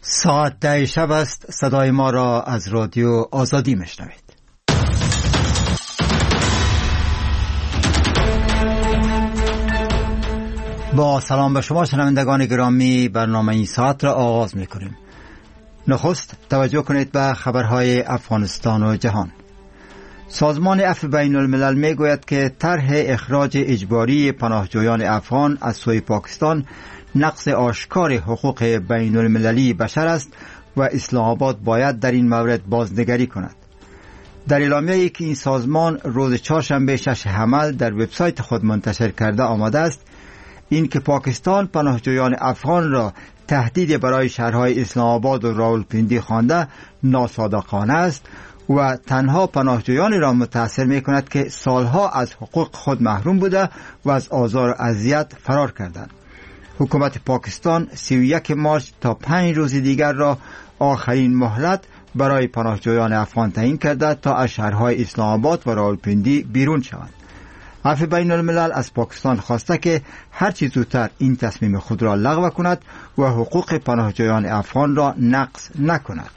ساعت 10 شب است. صدای ما را از رادیو آزادی میشنوید. با سلام به شما شنوندگان گرامی، برنامه این ساعت را آغاز می‌کنیم. نخست توجه کنید به خبرهای افغانستان و جهان. سازمان عفو بین الملل میگوید که طرح اخراج اجباری پناهجویان افغان از سوی پاکستان نقض آشکار حقوق بین المللی بشر است و اسلام آباد باید در این مورد بازنگری کند. در اعلامیه‌ای که این سازمان روز چهارشنبه 6 حمل در وبسایت خود منتشر کرده آمده است، این که پاکستان پناهجویان افغان را تهدید برای شهرهای اسلام آباد و راولپیندی خوانده ناصادقانه است و تنها پناهجویانی را متأثر می کند که سالها از حقوق خود محروم بوده و از آزار و اذیت فرار کردند. حکومت پاکستان 31 مارس تا 5 روز دیگر را آخرین مهلت برای پناهجویان افغان تعیین کرده تا از شهرهای اسلام آباد و راولپیندی بیرون شوند. عفو بین الملل از پاکستان خواسته که هر چه زودتر این تصمیم خود را لغو کند و حقوق پناهجویان افغان را نقض نکند.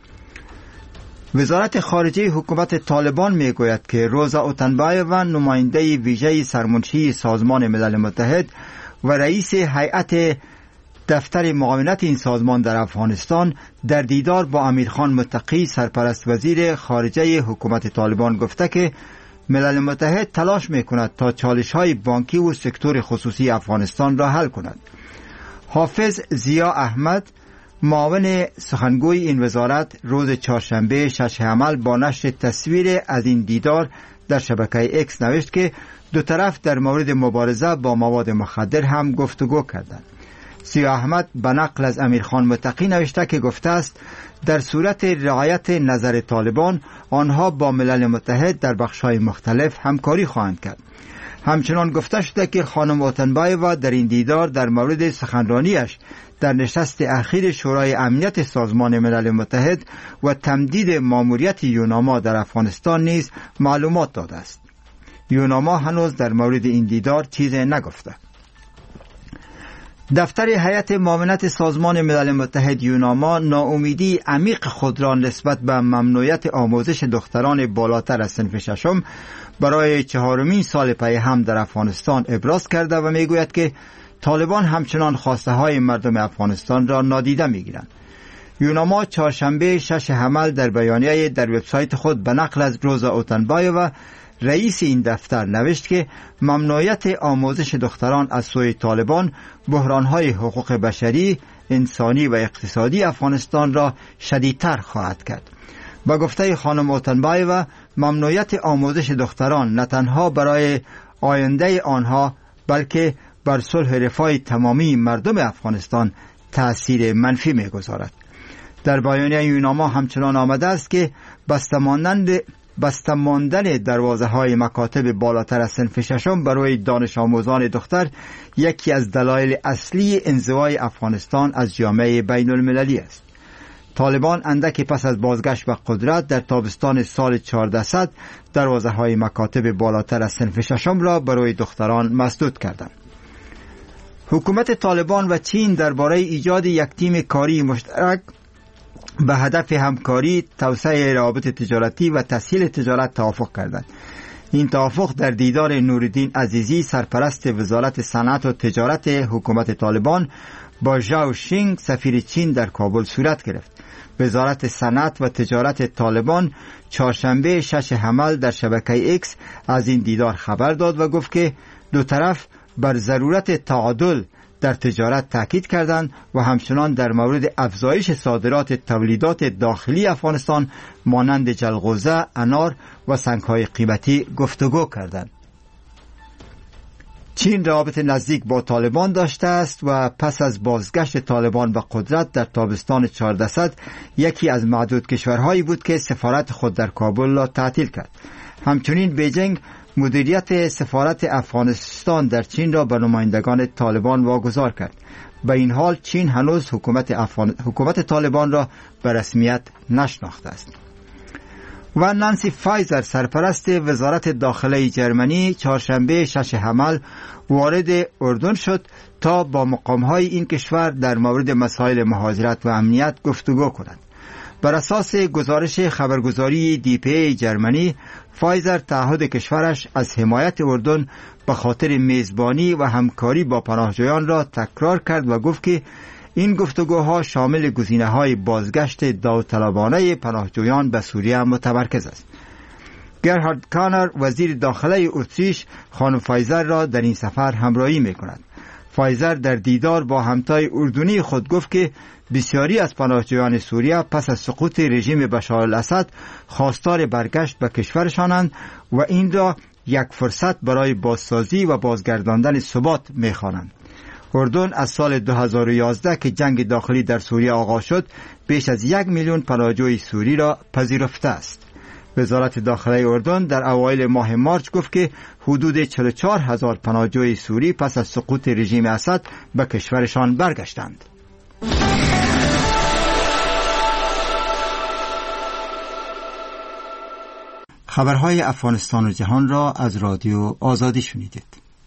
وزارت خارجه حکومت طالبان میگوید که روزا اوتنبایووا، نماینده ویژه سرمنشی سازمان ملل متحد و رئیس هیئت دفتر معاونت این سازمان در افغانستان، در دیدار با امیرخان متقی سرپرست وزیر خارجه حکومت طالبان گفته که ملل متحد تلاش میکند تا چالش‌های بانکی و سکتور خصوصی افغانستان را حل کند. حافظ ضیا احمد، معاون سخنگوی این وزارت، روز چهارشنبه 6 حمل با نشر تصویر از این دیدار در شبکه اکس نوشت که دو طرف در مورد مبارزه با مواد مخدر هم گفتگو کردند. ضیا احمد به نقل از امیرخان متقی نوشته که گفته است در صورت رعایت نظر طالبان آنها با ملل متحد در بخش‌های مختلف همکاری خواهند کرد. همچنان گفته شده که خانم اوتنبایووا در این دیدار در مورد سخنرانیش در نشست اخیر شورای امنیت سازمان ملل متحد و تمدید ماموریت یوناما در افغانستان نیز معلومات داده است. یوناما هنوز در مورد این دیدار چیزی نگفته. دفتر هیئت معاونت سازمان ملل متحد یوناما ناامیدی عمیق خود را نسبت به ممنوعیت آموزش دختران بالاتر از صنف ششم برای 4مین سال پی هم در افغانستان ابراز کرده و میگوید که طالبان همچنان خواسته های مردم افغانستان را نادیده میگیرند. یوناما چهارشنبه 6 حمل در بیانیه در وبسایت خود به نقل از روزا اوتنبایووا، رئیس این دفتر، نوشت که ممنوعیت آموزش دختران از سوی طالبان بحران‌های حقوق بشری، انسانی و اقتصادی افغانستان را شدیدتر خواهد کرد. با گفته خانم اوتنبایووا، ممنوعیت آموزش دختران نه تنها برای آینده آنها بلکه بر صلح رفاه تمامی مردم افغانستان تأثیر منفی می‌گذارد. در بیانیه یوناما همچنان آمده است که بسته ماندن دروازه‌های مکاتب بالاتر از صنف ششم برای دانش آموزان دختر یکی از دلایل اصلی انزوای افغانستان از جامعه بین المللی است. طالبان اندکی پس از بازگشت به قدرت در تابستان سال 1400 دروازه‌های مکاتب بالاتر از صنف ششم را برای دختران مسدود کردند. حکومت طالبان و چین درباره ایجاد یک تیم کاری مشترک به هدف همکاری، توسعه روابط تجارتی و تسهیل تجارت توافق کردند. این توافق در دیدار نورالدین عزیزی، سرپرست وزارت صنعت و تجارت حکومت طالبان، با ژائو شینگ، سفیر چین در کابل صورت گرفت. وزارت صنعت و تجارت طالبان چهارشنبه 6 حمل در شبکه اکس از این دیدار خبر داد و گفت که دو طرف بر ضرورت تعادل در تجارت تاکید کردند و همچنان در مورد افزایش صادرات تولیدات داخلی افغانستان مانند جلغوزه، انار و سنگ‌های قیمتی گفتگو کردند. چین روابط نزدیک با طالبان داشته است و پس از بازگشت طالبان به قدرت در تابستان 1400 یکی از معدود کشورهایی بود که سفارت خود در کابل را تعطیل کرد. همچنین بیجینگ مدیریت سفارت افغانستان در چین را به نمایندگان طالبان واگذار کرد. به این حال چین هنوز حکومت طالبان را به رسمیت نشناخته است. و نانسی فایزر سرپرست وزارت داخله جرمنی چهارشنبه 6 حمل وارد اردن شد تا با مقام‌های این کشور در مورد مسائل مهاجرت و امنیت گفتگو کند. بر اساس گزارش خبرگزاری دیپی جرمنی، فایزر تعهد کشورش از حمایت اردن به خاطر میزبانی و همکاری با پناهجویان را تکرار کرد و گفت که این گفتگوها شامل گزینه‌های بازگشت داوطلبانه پناهجویان به سوریه متمرکز است. گرهارد کانر وزیر داخله اتریش خانم فایزر را در این سفر همراهی می‌کند. فایزر در دیدار با همتای اردنی خود گفت که بسیاری از پناهجویان سوریه پس از سقوط رژیم بشار الاسد خواستار برگشت به کشورشانند و این را یک فرصت برای بازسازی و بازگرداندن ثبات می‌خوانند. اردن از سال 2011 که جنگ داخلی در سوریه آغاز شد بیش از 1 میلیون پناهجوی سوری را پذیرفته است. وزارت داخله اردن در اوایل ماه مارچ گفت که حدود 44,000 پناهجوی سوری پس از سقوط رژیم اسد به کشورشان برگشتند. خبرهای افغانستان و جهان را از رادیو آزادی شنیدید.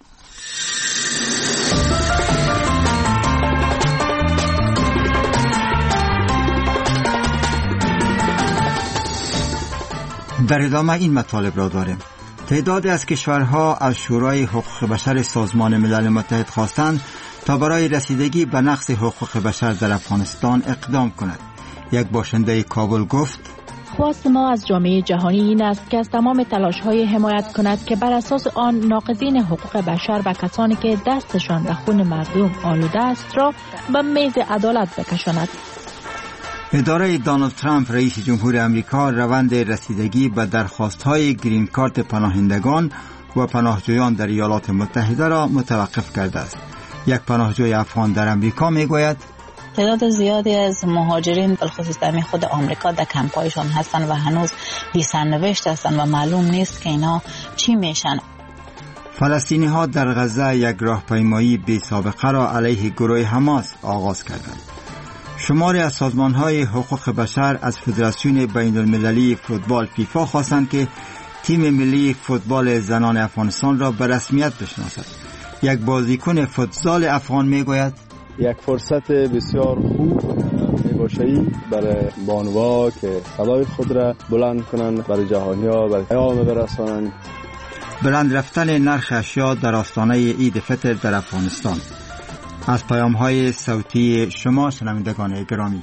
در ادامه این مطالب را داریم. تعدادی از کشورها از شورای حقوق بشر سازمان ملل متحد خواستند تا برای رسیدگی به نقض حقوق بشر در افغانستان اقدام کند. یک باشنده کابل گفت: خواست ما از جامعه جهانی این است که از تمام تلاش‌های حمایت کند که بر اساس آن ناقضین حقوق بشر و کسانی که دستشان به خون مردم آلوده است را به میز عدالت بکشاند. اداره دونالد ترامپ رئیس جمهور امریکا روند رسیدگی به درخواست‌های گرین کارت پناهندگان و پناهجویان در ایالات متحده را متوقف کرده است. یک پناهجوی افغان در امریکا میگوید: تعداد زیادی از مهاجرین بالخصوص در خود آمریکا در کمپ‌هایشان هستند و هنوز بی سرنوشت هستند و معلوم نیست که اینا چی میشن. فلسطینی‌ها در غزه یک راهپیمایی بی سابقه را علیه گروه حماس آغاز کردند. شماری از سازمان‌های حقوق بشر از فدراسیون بین‌المللی فوتبال فیفا خواستند که تیم ملی فوتبال زنان افغانستان را به رسمیت بشناسد. یک بازیکن فوتزال افغان میگوید: یک فرصت بسیار خوب میباشد برای بانوها که صدای خود را بلند کنند، برای جهانی‌ها برای پیام برسانند. بلند رفتن نرخ اشیا در آستانه عید فطر در افغانستان. از پیام‌های صوتی شما شنوندگان گرامی.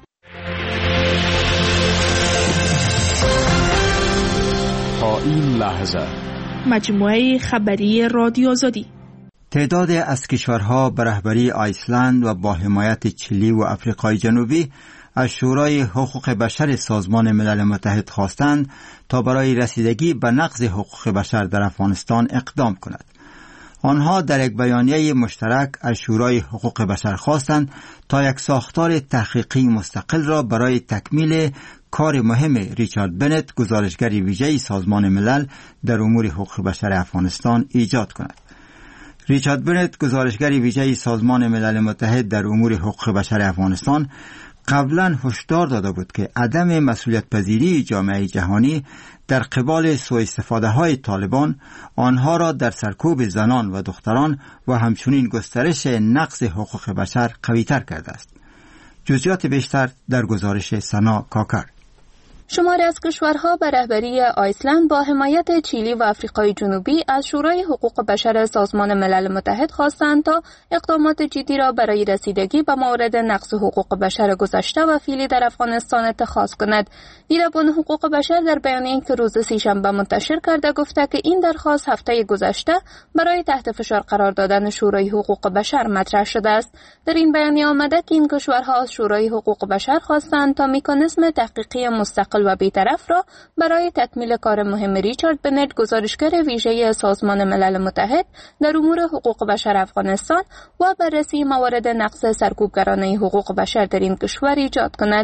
تا این لحظه مجموعه خبری رادیو آزادی. تعدادی از کشورها به رهبری آیسلند و با حمایت چیلی و آفریقای جنوبی از شورای حقوق بشر سازمان ملل متحد خواستند تا برای رسیدگی به نقض حقوق بشر در افغانستان اقدام کند. آنها در یک بیانیه مشترک از شورای حقوق بشر خواستند تا یک ساختار تحقیقی مستقل را برای تکمیل کار مهم ریچارد بنت، گزارشگر ویژه سازمان ملل در امور حقوق بشر افغانستان ایجاد کند. ریچارد بنت، گزارشگر ویژه سازمان ملل متحد در امور حقوق بشر افغانستان، قبلا هشدار داده بود که عدم مسئولیت پذیری جامعه جهانی در قبال سوء استفاده های طالبان آنها را در سرکوب زنان و دختران و همچنین گسترش نقض حقوق بشر قوی‌تر کرده است. جزئیات بیشتر در گزارش سنا کاکر. شماری از کشورها به رهبری آیسلند با حمایت چیلی و آفریقای جنوبی از شورای حقوق بشر سازمان ملل متحد خواستند تا اقدامات جدی را برای رسیدگی به موارد نقض حقوق بشر گذشته و فعلی در افغانستان اتخاذ کند. دیدبان حقوق بشر در بیانیه‌ای که روز سه‌شنبه منتشر کرده گفته که این درخواست هفته گذشته برای تحت فشار قرار دادن شورای حقوق بشر مطرح شده است. در این بیانیه آمده که این کشورها از شورای حقوق بشر خواستند تا مکانیزم تحقیقی مستقل و بی‌طرف را برای تکمیل کار مهم ریچارد بنت، گزارشگر ویژه سازمان ملل متحد در امور حقوق بشر افغانستان و بررسی موارد نقض سرکوبگرانه حقوق بشر در این کشور ایجاد کند.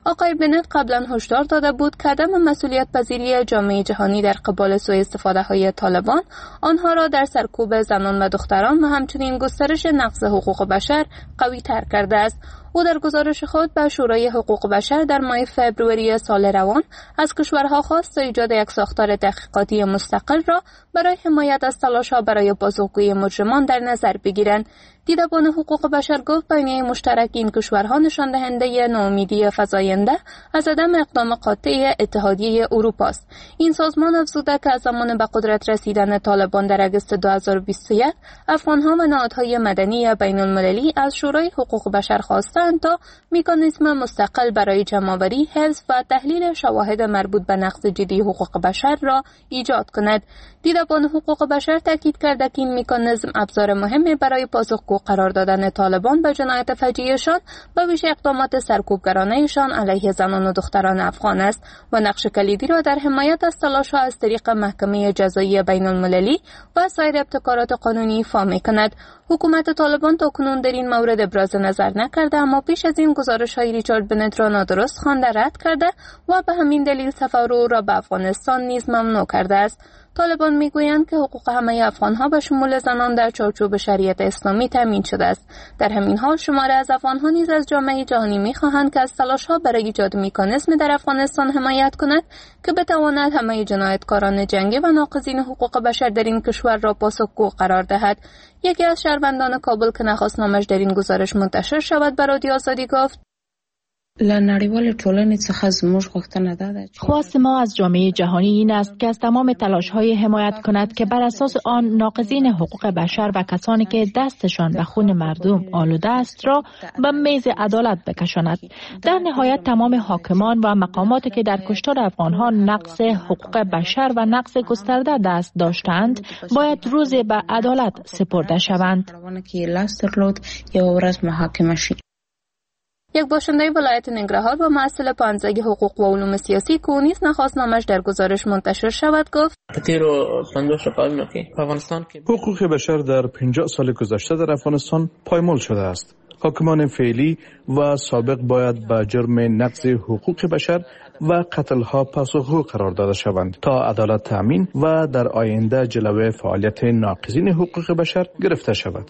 آقای بنت قبلا هشدار داده بود که عدم مسئولیت پذیری جامعه جهانی در قبال سوء استفاده های طالبان آنها را در سرکوب زنان و دختران و همچنین گسترش نقض حقوق بشر قوی تر کرده است. او در گزارش خود به شورای حقوق بشر در ماه فوریه سال روان از کشورها خواست تا ایجاد یک ساختار تحقیقاتی مستقل را برای حمایت از تلاش‌ها برای بازگویی مجرمان در نظر بگیرند. دیدبان حقوق بشر گفت بیانیه مشترک این کشورها نشان دهنده ناامیدی فزاینده از عدم اقدام قاطع اتحادیه اروپا است. این سازمان افزوده که از زمان به قدرت رسیدن طالبان در اگست 2021 افغانها و نهادهای مدنی بین المللی از شورای حقوق بشر خواستند تا مکانیزم مستقل برای جمع‌آوری، حفظ و تحلیل شواهد مربوط به نقض جدی حقوق بشر را ایجاد کند. دیدبان حقوق بشر تاکید کرده که این مکانیزم ابزار مهمی برای پاسخگو قرار دادن طالبان به جنایت فجیعشان و ویژه اقدامات سرکوبگرانه‌شان علیه زنان و دختران افغان است و نقش کلیدی را در حمایت از تلاش‌ها از طریق محکمه جزایی بین المللی و سایر ابتکارات قانونی ایفا می‌کند. حکومت طالبان تاکنون در این مورد ابراز نظر نکرده، اما پیش از این گزارش‌های ریچارد بنت را نادرست خوانده رد کرده و به همین دلیل سفر او را به افغانستان نیز ممنوع کرده است. طالبان میگویند که حقوق همه افغانها به شمول زنان در چارچوب شریعت اسلامی تامین شده است. در همین حال شماری از افغانها نیز از جامعه جهانی میخواهند که از تلاش‌ها برای ایجاد مکانیزم در افغانستان حمایت کند که بتواند همه جنایتکاران جنگی و ناقضین حقوق بشر در این کشور را پاسخگو قرار دهد. یکی از شهروندان کابل که نخواست نامش در این گزارش منتشر شود به رادیو آزادی گفت: خواست ما از جامعه جهانی این است که از تمام تلاش‌های حمایت کند که بر اساس آن ناقضین حقوق بشر و کسانی که دستشان به خون مردم آلوده است را به میز عدالت بکشاند. در نهایت تمام حاکمان و مقاماتی که در کشتار افغان‌ها نقض حقوق بشر و نقض گسترده دست داشتند باید روزی به عدالت سپرده شوند. یک باشنده ولایت ننگرهار و مسئول پانزده حقوق و علوم سیاسی که او نیز نخواست نامش در گزارش منتشر شود گفت: حقوق بشر در 50 سال گذشته در افغانستان پایمال شده است. حاکمان فعلی و سابق باید به جرم نقض حقوق بشر و قتل‌ها پاسخگو قرار داده شوند تا عدالت تامین و در آینده جلوه فعالیت ناقضین حقوق بشر گرفته شود.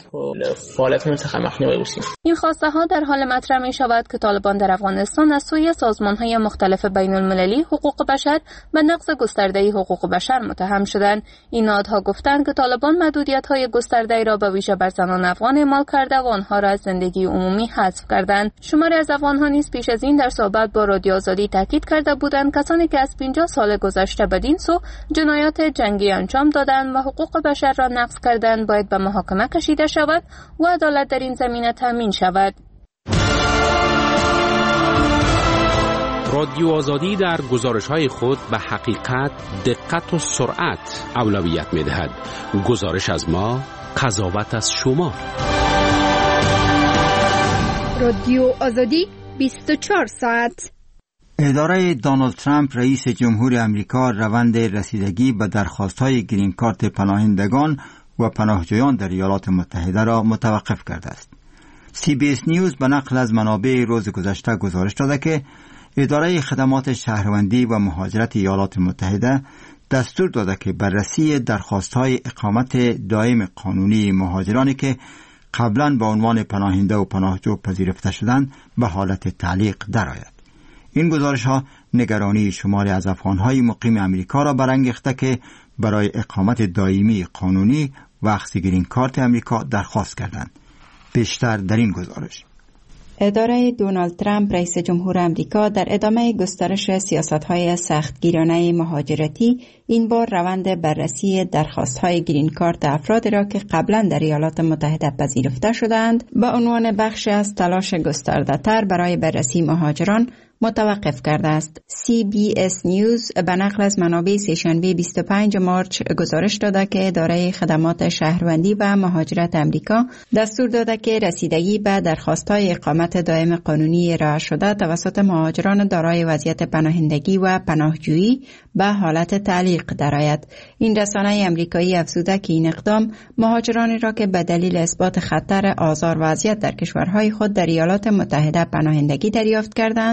این خواسته ها در حال مطرح می شود که طالبان در افغانستان از سوی سازمان‌های مختلف بین المللی حقوق بشر و نقض گسترده حقوق بشر متهم شدند. این نهادها گفتند که طالبان محدودیت‌های گسترده را به ویژه بر زنان افغان اعمال کرده و آنها را از زندگی عمومی حذف کردند. شماری از افغان‌ها نیز پیش از این در صحبت با رادیو آزادی تاکید کرده بودند کسانی که از 50 سال گذشته بدین سو جنایات جنگی انجام دادند و حقوق بشر را نقض کردند باید به محاکمه کشیده شود و عدالت در این زمینه تامین شود. رادیو آزادی در گزارش‌های خود به حقیقت، دقت و سرعت اولویت می‌دهد. گزارش از ما، قضاوت از شما. رادیو آزادی 24 ساعت. اداره دونالد ترامپ رئیس جمهور امریکا روند رسیدگی به درخواست‌های گرین کارت پناهندگان و پناهجویان در ایالات متحده را متوقف کرده است. CBS نیوز به نقل از منابع روز گذشته گزارش داده که اداره خدمات شهروندی و مهاجرت ایالات متحده دستور داده که بررسی درخواست‌های اقامت دائم قانونی مهاجرانی که قبلا به عنوان پناهنده و پناهجو پذیرفته شدند به حالت تعلیق درآید. این گزارش‌ها نگرانی شماری از افغان‌های مقیم امریکا را برانگیخته که برای اقامت دائمی قانونی و اخذ گرین کارت امریکا درخواست کردند. بیشتر در این گزارش. اداره دونالد ترامپ رئیس جمهور امریکا در ادامه گسترش سیاست‌های سختگیرانه مهاجرتی این بار روند بررسی درخواست‌های گرین کارت افرادی را که قبلا در ایالات متحده پذیرفته شدند به عنوان بخش از تلاش گسترده‌تر برای بررسی مهاجران متوقف کرده است. CBS نیوز به نقل از منابع سه‌شنبه 25 مارس گزارش داده که اداره خدمات شهروندی و مهاجرت امریکا دستور داده که رسیدگی به درخواست‌های اقامت دائم قانونی ارائه شده توسط مهاجران دارای وضعیت پناهندگی و پناهجویی به حالت تعلیق درآید. این رسانه امریکایی افزوده که این اقدام مهاجرانی را که به دلیل اثبات خطر آزار و اذیت در کشورهای خود در ایالات متحده پناهندگی دریافت کردند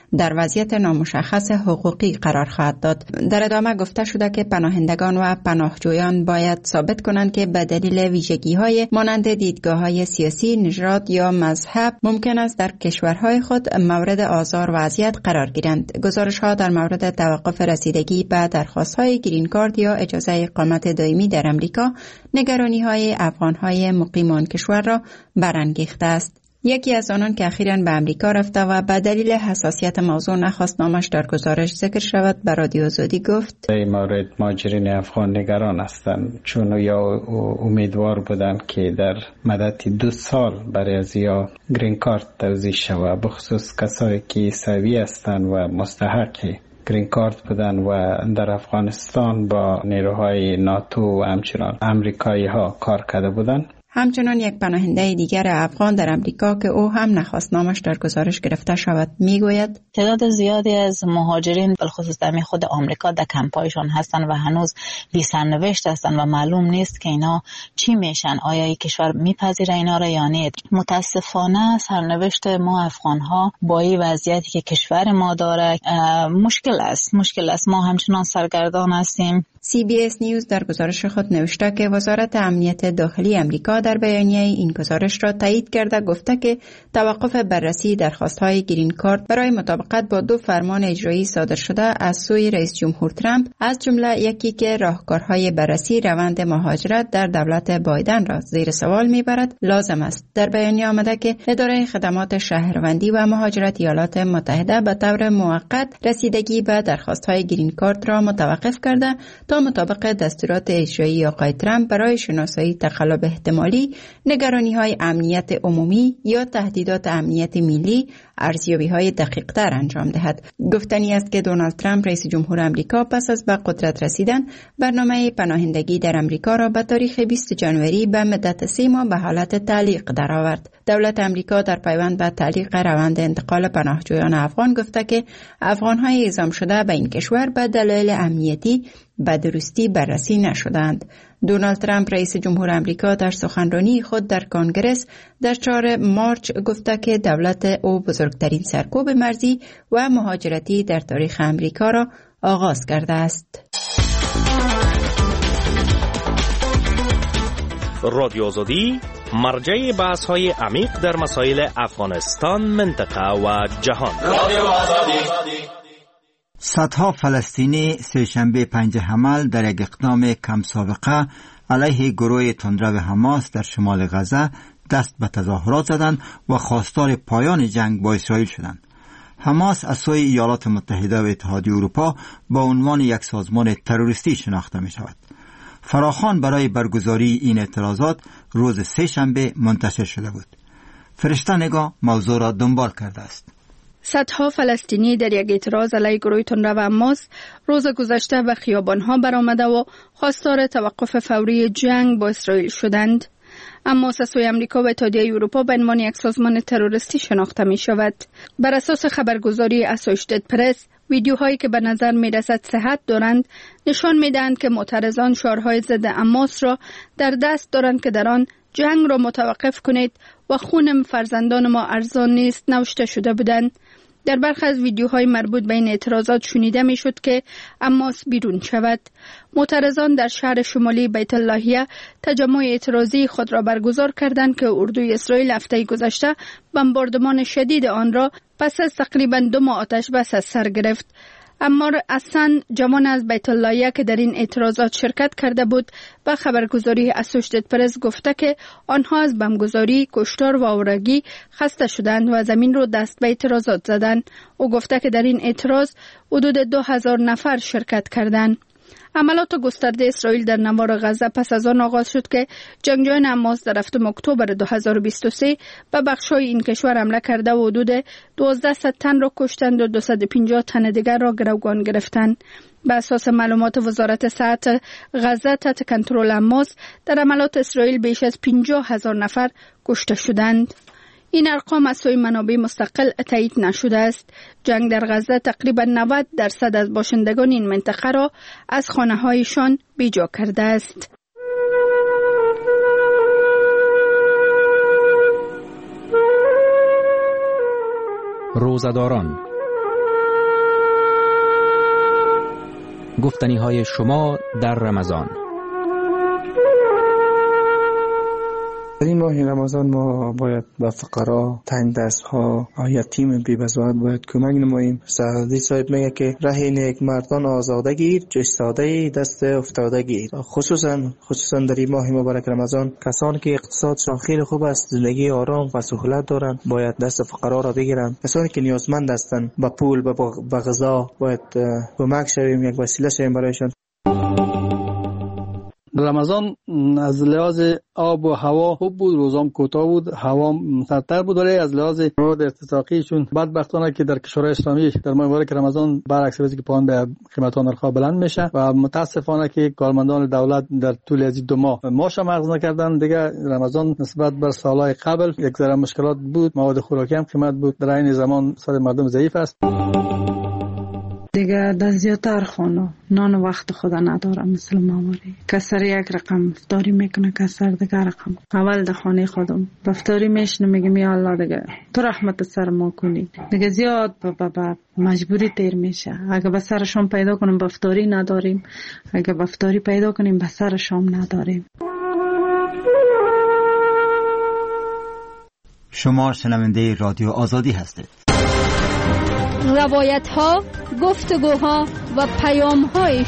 در وضعیت نامشخص حقوقی قرار خواهد داد. در ادامه گفته شده که پناهندگان و پناهجویان باید ثابت کنند که به دلیل ویژگی‌های مانند دیدگاه‌های سیاسی، نژاد یا مذهب ممکن است در کشورهای خود مورد آزار و اذیت قرار گیرند. گزارش‌ها در مورد توقف رسیدگی به درخواست‌های گرین کارت یا اجازه اقامت دائمی در امریکا نگرانی‌های افغان‌های مقیم آن کشور را برانگیخته است. یکی از آنان که اخیراً به امریکا رفته و به دلیل حساسیت موضوع نخواست نامش در گزارش ذکر شود به رادیو آزادی گفت: در مورد مهاجرین افغان نگران هستند، چون یا امیدوار بودند که در مدت 2 سال برای از یا گرین کارت توزیع شود، بخصوص کسایی که سوی هستند و مستحقی گرین کارت بودن و در افغانستان با نیروهای ناتو و همچنان امریکایی ها کار کرده بودند. همچنان یک پناهنده دیگر افغان در امریکا که او هم نخواست نامش در گزارش گرفته شود میگوید: تعداد زیادی از مهاجرین بالخصوص در خود آمریکا در کمپایشان هستند و هنوز بی سرنوشت هستند و معلوم نیست که اینا چی میشن، آیا این کشور میپذیره اینا را یا نه. متاسفانه سرنوشت ما افغان ها با این وضعیتی که کشور ما داره مشکل است. ما همچنان سرگردان هستیم. CBS نیوز در گزارش خود نوشته که وزارت امنیت داخلی امریکا در بیانیه این گزارش را تایید کرده گفته که توقف بررسی درخواست‌های گرین کارت برای مطابقت با 2 فرمان اجرایی صادر شده از سوی رئیس جمهور ترامپ، از جمله یکی که راهکارهای بررسی روند مهاجرت در دولت بایدن را زیر سوال میبرد، لازم است. در بیانیه آمده که اداره خدمات شهروندی و مهاجرت ایالات متحده به طور موقت رسیدگی به درخواست‌های گرین کارت را متوقف کرده تا مطابق دستورات اجرایی آقای ترامپ برای شناسایی تقلب احتمالی، نگرانی‌های امنیت عمومی یا تهدیدات امنیت ملی ارزیابی‌های دقیق‌تر انجام دهد. گفتنی است که دونالد ترامپ رئیس جمهور آمریکا پس از به قدرت رسیدن برنامه پناهندگی در آمریکا را به تاریخ 20 جنوری به مدت 3 ماه به حالت تعلیق درآورد. دولت آمریکا در پیوند به تعلیق روند انتقال پناهجویان افغان گفته که افغان‌های اعزام شده به این کشور به دلایل امنیتی به درستی بررسی نشدند. دونالد ترامپ رئیس جمهور آمریکا در سخنرانی خود در کنگره در 4 مارچ گفته که دولت او بزرگترین سرکوب مرزی و مهاجرتی در تاریخ آمریکا را آغاز کرده است. رادیو آزادی مرجع بحث‌های عمیق در مسائل افغانستان، منطقه و جهان. رادیو آزادی. صدها فلسطینی سه‌شنبه 5 حمل در یک اقدام کم سابقه علیه گروه تندرو حماس در شمال غزه دست به تظاهرات زدند و خواستار پایان جنگ با اسرائیل شدند. حماس از سوی ایالات متحده و اتحادیه اروپا با عنوان یک سازمان تروریستی شناخته می شود. فراخوان برای برگزاری این اعتراضات روز سه‌شنبه منتشر شده بود. فرشته نگاه موضوع را دنبال کرده است. صدها فلسطینی در یک اعتراض علیه گروه تندرو حماس روز گذشته به خیابان‌ها برآمده و خواستار توقف فوری جنگ با اسرائیل شدند. اما از سوی آمریکا و اتحادیه اروپا به عنوان یک سازمان تروریستی شناخته می شود. بر اساس خبرگزاری اسوشییتد پرس، ویدیوهایی که به نظر می رسد صحت دارند نشان می دهند که معترضان شعارهای ضد حماس را در دست دارند که در آن جنگ را متوقف کنید و خون فرزندان ما ارزان نیست نوشته شده بودند. در برخی از ویدیوهای مربوط به این اعتراضات شنیده می شد که حماس بیرون شود. معترضان در شهر شمالی بیت اللهیه تجمع اعتراضی خود را برگزار کردند که اردوی اسرائیل هفته گذشته بمباردمان شدید آن را پس از تقریباً 2 ماه آتش بس از سر گرفت. عمار حسن، جوان از بیت اللهیه که در این اعتراضات شرکت کرده بود، به خبرگزاری اسوشییتد پرس گفته که آنها از بمبگذاری، کشتار و آوارگی خسته شدند و زمین رو دست به اعتراضات زدند. او گفته که در این اعتراض حدود 2000 نفر شرکت کردند. عملات گسترده اسرائیل در نوار غزه پس از آن آغاز شد که جنگجویان حماس در 7 اکتبر 2023 به بخش‌های این کشور حمله کرده و حدود 1200 تن را کشتند و 250 تن دیگر را گروگان گرفتند. به اساس معلومات وزارت صحت غزه تحت کنترل حماس در عملات اسرائیل بیش از 50,000 نفر کشته شدند. این ارقام از سوی منابع مستقل تایید نشده است. جنگ در غزه تقریبا 90% از باشندگان این منطقه را از خانه‌هایشان بیجا کرده است. روزداران گفتنی های شما در رمضان. در این ماه رمضان ما باید به فقرا، تنگ دستها، یتیم بی‌بزاعت باید کمک نماییم. سعدی صاحب میگه که ره نیک مردان آزاده گیر، جستاده دست افتاده گیر. خصوصا در این ماه مبارک رمضان کسانی که اقتصادشان خیلی خوب است، زندگی آرام و سهولت دارند، باید دست فقرا را بگیرند. کسانی که نیازمند هستند به پول، به غذا، باید کمک شویم، یک وسیله شویم برایشان. رمضان از لحاظ آب و هوا خوب بود، روزام کوتاه بود، هوا سردتر بود، ولی از لحاظ مواد ارتزاقی چون بدبختانه که در کشورهای اسلامی در ماه مبارک رمضان برعکس وضعی که پایان به قیمت‌ها نرخ‌ها بلند میشه و متاسفانه که کارمندان دولت در طول از 2 ماه معاش مغز نکردن. دیگه رمضان نسبت بر سالهای قبل یک ذره مشکلات بود، مواد خوراکی هم قیمت بود، در این زمان سال مردم ضعیف است. دیگه در زیادتر خانه نان وقت خدا نداره، مثل ماموری کسر یک رقم افطاری میکنه، کسر دیگه رقم. اول در خانه خودم افطاری میشنه، میگم یا الله دیگه تو رحمت سر ما کنی. دیگه زیاد با مجبوری تیر میشه. اگه به سر شام پیدا کنیم به افطاری نداریم، اگه به افطاری پیدا کنیم به سر شام نداریم. شما شنونده رادیو آزادی هستید. روایت ها، گفتگوها و پیام های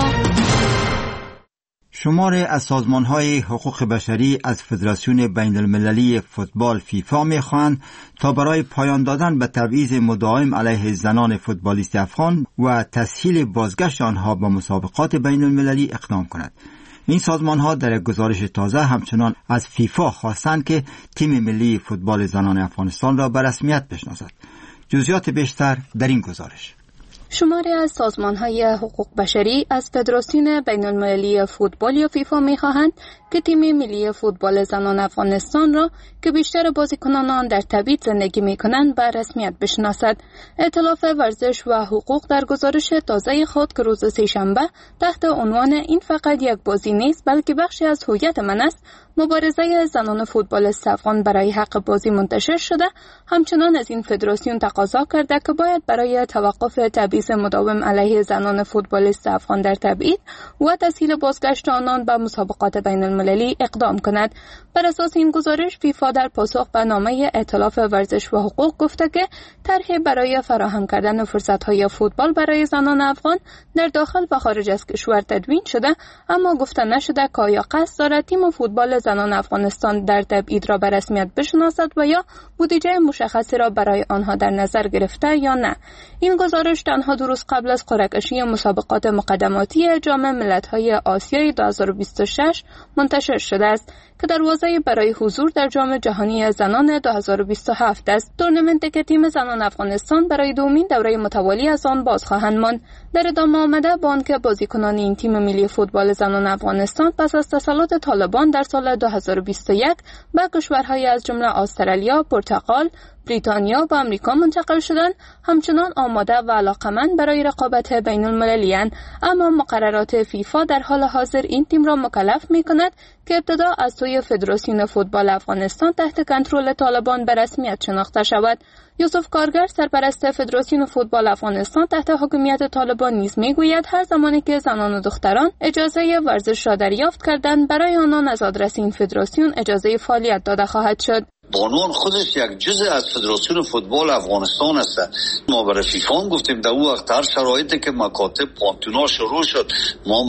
شماری از سازمان های حقوق بشری از فدراسیون بین المللی فوتبال فیفا می‌خواهند تا برای پایان دادن به تبعیض مداوم علیه زنان فوتبالیست افغان و تسهیل بازگشت آنها به مسابقات بین المللی اقدام کند. این سازمان ها در گزارش تازه همچنان از فیفا خواستند که تیم ملی فوتبال زنان افغانستان را به رسمیت بشناسد. جزئیات بیشتر در این گزارش. شماری از سازمان‌های حقوق بشری از فدراسیون بین‌المللی فوتبال یا فیفا می‌خواهند که تیم ملی فوتبال زنان افغانستان را که بیشتر بازیکنان آن در تبعید زندگی می‌کنند به رسمیت بشناسد. ائتلاف ورزش و حقوق در گزارش تازه خود که روز سه‌شنبه تحت عنوان این فقط یک بازی نیست بلکه بخشی از هویت من است، مبارزه زنان فوتبالیست افغان برای حق بازی منتشر شده، همچنان از این فدراسیون تقاضا کرده که باید برای توقف تبعیض مداوم علیه زنان فوتبالیست افغان در تبعید و تسهیل بازگشت آنان به مسابقات بین المللی اقدام کند. بر اساس این گزارش فیفا در پاسخ به نامه ائتلاف ورزش و حقوق گفته که طرحی برای فراهم کردن فرصت‌های فوتبال برای زنان افغان در داخل و خارج از کشور تدوین شده، اما گفته نشده که آیا قصد دارد تیم فوتبال زنان افغانستان در تبعید را به رسمیت بشناسد و یا بودجه مشخصی را برای آنها در نظر گرفته یا نه. این گزارش تنها 2 روز قبل از قرعه کشی مسابقات مقدماتی جام ملت‌های آسیای 2026 منتشر شده است که دروازه برای حضور در جام جهانی زنان 2027 است. تورنمنتی که تیم زنان افغانستان برای دومین دوره متوالی از آن باز خواهند ماند. در ادامه آمده با آنکه بازیکنان این تیم ملی فوتبال زنان افغانستان پس از تسلط طالبان در سال 2021 به کشورهای از جمله استرالیا، پرتغال، بریتانیا و آمریکا منتقل شدند، همچنان آماده و علاقمند برای رقابت بین المللی اند. اما مقررات فیفا در حال حاضر این تیم را مکلف می کند که ابتدا از سوی فدراسیون فوتبال افغانستان تحت کنترل طالبان به رسمیت شناخته شود. یوسف کارگر سرپرست فدراسیون فوتبال افغانستان تحت حکومت طالبان نیز میگوید هر زمانی که زنان و دختران اجازه ورزش را دریافت کردند برای آنان از آدرس این فدراسیون اجازه فعالیت داده خواهد شد. بانوان خودش یک جزء از فدراسیون فوتبال افغانستان است. ما برای فیفا گفتیم در اون وقت هر شرایطی که مکاتب پانتونا شروع شد ما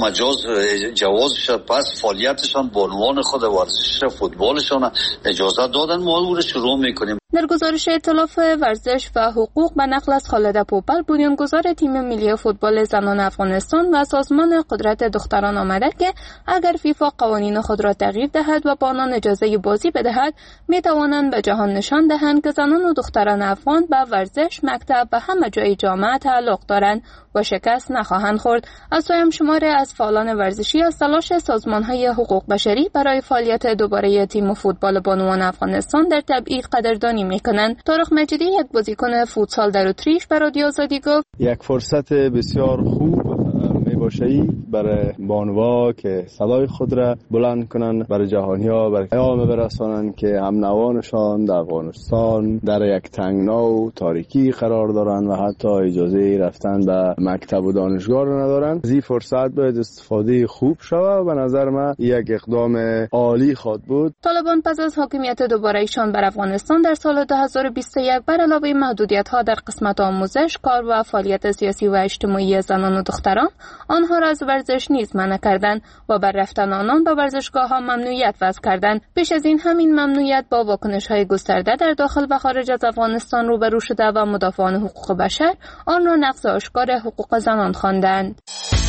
جوازش پس فعالیتشان بانوان خود ورزش فوتبالشان اجازه دادن، ما اون رو شروع میکنیم. در گزارش ائتلاف ورزش و حقوق به نقل از خالد پوپل بنیانگذار تیم ملی فوتبال زنان افغانستان و سازمان قدرت دختران آمده که اگر فیفا قوانین خود را تغییر دهد و با آنان اجازه بازی بدهد می توانند به جهان نشان دهند که زنان و دختران افغان به ورزش، مکتب و همه جای جامعه تعلق دارند و شکست نخواهند خورد. از سوی شماری از فعالان ورزشی از تلاش سازمان‌های حقوق بشری برای فعالیت دوباره تیم فوتبال بانوان افغانستان در تبعید قدردانی میکنند. طارق مجیدی یک بازیکن فوتسال در اتریش به رادیو آزادی گفت یک فرصت بسیار خوب میباشی برای بانوا که صدای خود را بلند کنند، برای جهانی‌ها برای پیام برسانند که هم نوانشان در افغانستان در یک تنگنا و تاریکی قرار دارند و حتی اجازه رفتن به مکتب و دانشگاه را ندارند. از این فرصت باید استفاده خوب شود و به نظر من یک اقدام عالی خواهد بود. طالبان پس از حاکمیت دوباره ایشان بر افغانستان در سال 2021 بر علاوه محدودیت‌ها در قسمت آموزش، کار و فعالیت سیاسی و اجتماعی زنان و دختران، آنها را از ورزش نیز منع کردند و بر رفتن آنان به ورزشگاه‌ها ممنوعیت وضع کردند. پیش از این همین ممنوعیت با واکنش‌های گسترده در داخل و خارج از افغانستان روبرو شده و مدافعان حقوق بشر آن را نقض آشکار حقوق زنان خواندند.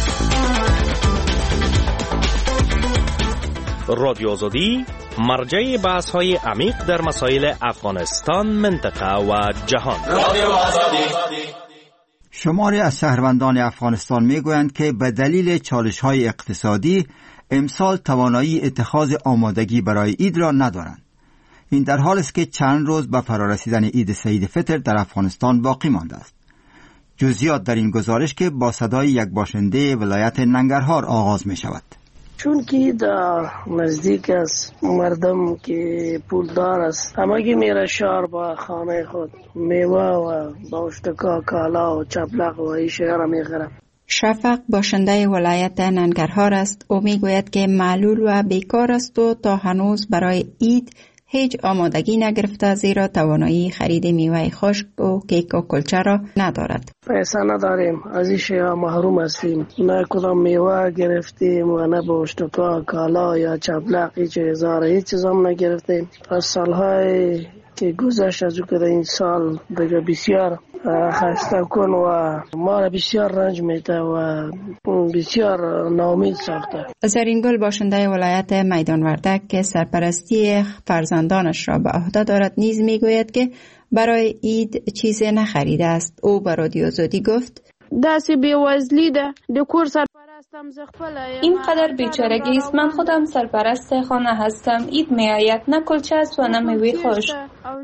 رادیو آزادی مرجع بحث‌های عمیق در مسائل افغانستان، منطقه و جهان. رادیو آزادی. شماری از شهروندان افغانستان میگویند که به دلیل چالش‌های اقتصادی امسال توانایی اتخاذ آمادگی برای عید را ندارند. این در حالی است که چند روز به فرارسیدن عید سعید فطر در افغانستان باقی مانده است. جزئیات در این گزارش که با صدای یک باشنده ولایت ننگرهار آغاز می شود. چون که در نزدیک است مردم که پولدار است همگی میره شهر با خانه خود میوه و باشتکا کالا و چپلق و این شهر را میخره. شفق باشنده ولایت ننگرهار است. او میگوید که معلول و بیکار است و تا هنوز برای عید هیچ آمادگی نگرفته، زیرا توانایی خرید میوه خشک و کیک و کلچه را ندارد. پیسه نداریم، از این شیء محروم هستیم. نه کدام میوه گرفتیم و نه باشتکا کالا یا چپلق هیچ چیز هم نگرفتیم. از سالهای که گذشت از که این سال دیگه بسیار خسته کن و ما را بسیار رنج میده و بسیار ناامید ساخته. زرینگل باشنده ولایت میدان وردک که سرپرستی فرزندانش را به عهده دارد نیز میگوید که برای عید چیزی نخریده است. او به رادیو آزادی گفت داسې بیوزلی ده د کور اینقدر بیچارگی است. من خودم سرپرست خانه هستم. عید می آید، نه کلچه است و نه میوه خشک.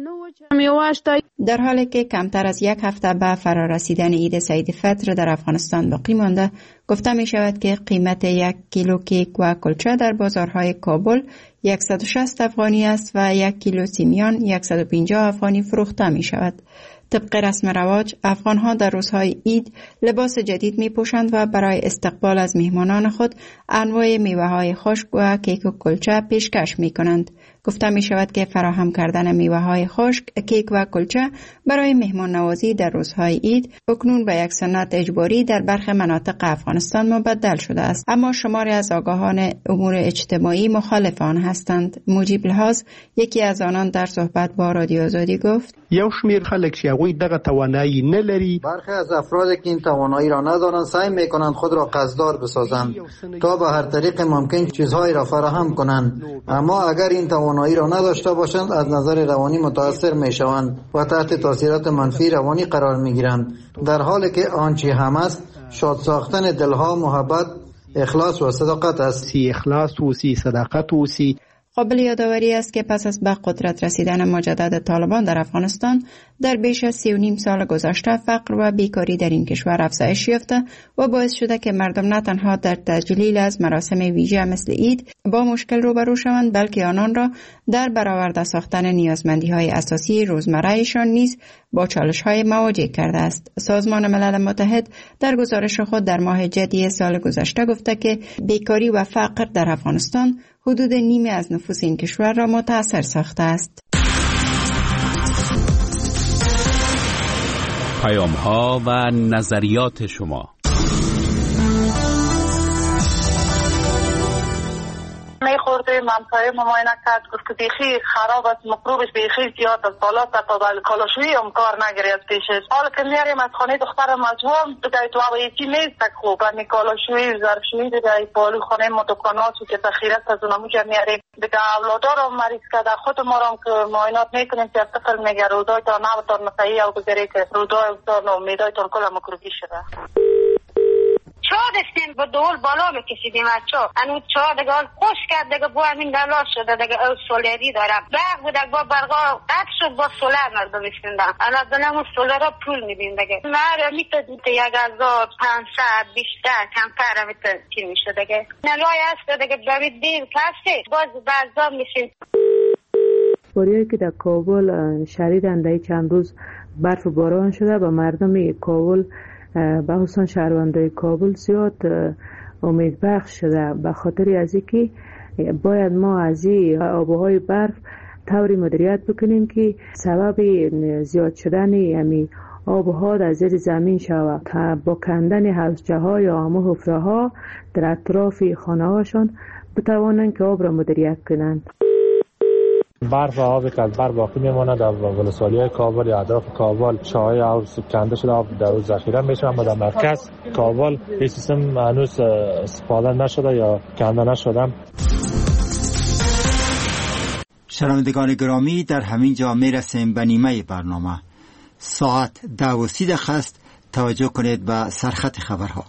در حالی که کمتر از یک هفته به فرارسیدن عید سعید فطر در افغانستان باقی مانده، گفته می شود که قیمت 1 کیلو کیک و کلچه در بازارهای کابل 160 افغانی است و 1 کیلو سیمیان 150 افغانی فروخته می شود. طبق رسم رواج افغانها در روزهای عید لباس جدید می پوشند و برای استقبال از مهمانان خود انواع میوه های خشک و کیک و کلچه پیشکش می کنند. گفته می شود که فراهم کردن میوه های خشک، کیک و کلچه برای مهمان نوازی در روزهای عید اکنون به یک سنت اجباری در برخی مناطق افغانستان مبدل شده است. اما شماری از آگاهان امور اجتماعی مخالف آن هستند. مجیب لحاظ یکی از آنان در صحبت با رادیو آزادی گفت یو شمیر خلک چې هغوی دغه توانایی نه لري، برخی از افرادی که این توانایی را ندارند سعی میکنند خود را قصددار بسازند تا به هر طریق ممکن چیزهایی را فراهم کنند، اما اگر این توانایی را نداشته باشند از نظر روانی متاثر میشوند و تحت تاثیرات منفی روانی قرار میگیرند، در حالی که آنچه هم است شاد ساختن دلها، محبت، اخلاص و صداقت است. اخلاص و صداقت و قابل یادآوری است که پس از به قدرت رسیدن مجدد طالبان در افغانستان در بیش از 3.5 سال گذشته فقر و بیکاری در این کشور افزایش یافته و باعث شده که مردم نه تنها در تجلیل از مراسم ویژه مثل عید با مشکل روبرو شوند، بلکه آنان را در برآورده ساختن نیازمندی‌های اساسی روزمره‌شان نیز با چالش‌های مواجه کرده است. سازمان ملل متحد در گزارش خود در ماه ژوئیه سال گذشته گفته که بیکاری و فقر در افغانستان حدود نیمی از نفوس این کشور را متأثر ساخته است. پیام‌ها و نظریات شما. خورده منطقه مماینه کرد، گفت که بیخی خراب است، مکروبش بیخی زیاد است، بالا تا کالاشویی هم کار نگیری از پیشش. حالا که میاریم از خانه دخترم مجموع دیگه تو هوا یکی نیست خوب، یعنی کالاشویی ظرفشویی دیگه بالو خانه ما دکاناتو که تخیرت از اونمو که میاریم دیگه اولادار هم مریض کرده، خود ما هم که معاینات میکنیم که طفل میگه رودای تا نبتان مسیحی او بگیری که رودای تا نومیدای تا کل مکروبی شده. چا دستیم با دول بالا میکشیدیم از چا انو چا دیگه خوش کرد دیگه بو همین دلا شده دیگه او سولری دارم برق بود با برقا قطع شد با سولر مردم استندن الان دنم سولر را پول میدیم دیگه مره میتونید 1500 بیشتر کمتر میتونید چی میشه دیگه نلای هست دیگه برید دیم کسی باز بعضا میشین. باریایی که در کابل شدیداً در چند روز برف و باران شده و مردم کابل به خصوص شهروندان کابل زیاد امید بخش شده به خاطر از اینکه باید ما از این آبهای برف طوری مدیریت بکنیم که سبب زیاد شدن یعنی آبها در زیر زمین شود تا با کندن حوضچه ها یا همه حفره ها در اطراف خانه هاشون بتوانند که آب را مدیریت کنند. برف و آبی که از بر باقی میمونه در ولسوالی‌های کابل یا اطراف کابل شاهای آب کنده شده آب در روز ذخیره میشه اما در مرکز کابل این سیستم هنوز استفاده نشده یا کنده نشده. شنوندگان گرامی در همین جا میرسیم به نیمه برنامه. ساعت 10:30 است. توجه کنید به سرخط خبرها.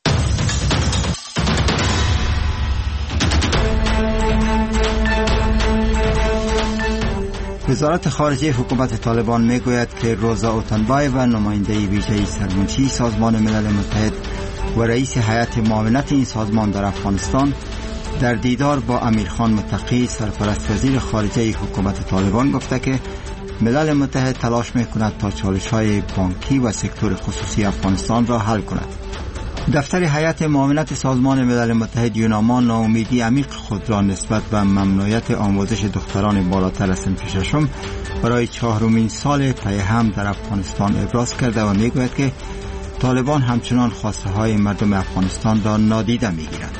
وزارت خارجه حکومت طالبان میگوید که روزا اوتنبایو و نماینده ویژه سرمنشی سازمان ملل متحد و رئیس هیئت معاونت این سازمان در افغانستان در دیدار با امیرخان متقی سرپرست وزیر خارجه حکومت طالبان گفته که ملل متحد تلاش میکند تا چالش‌های بانکی و سکتور خصوصی افغانستان را حل کند. دفتر هیئت معاونت سازمان ملل متحد یوناما ناامیدی عمیق خود را نسبت به ممنوعیت آموزش دختران بالاتر از صنف ششم برای 4مین سال پی هم در افغانستان ابراز کرده و میگوید که طالبان همچنان خواسته های مردم افغانستان را نادیده میگیرند.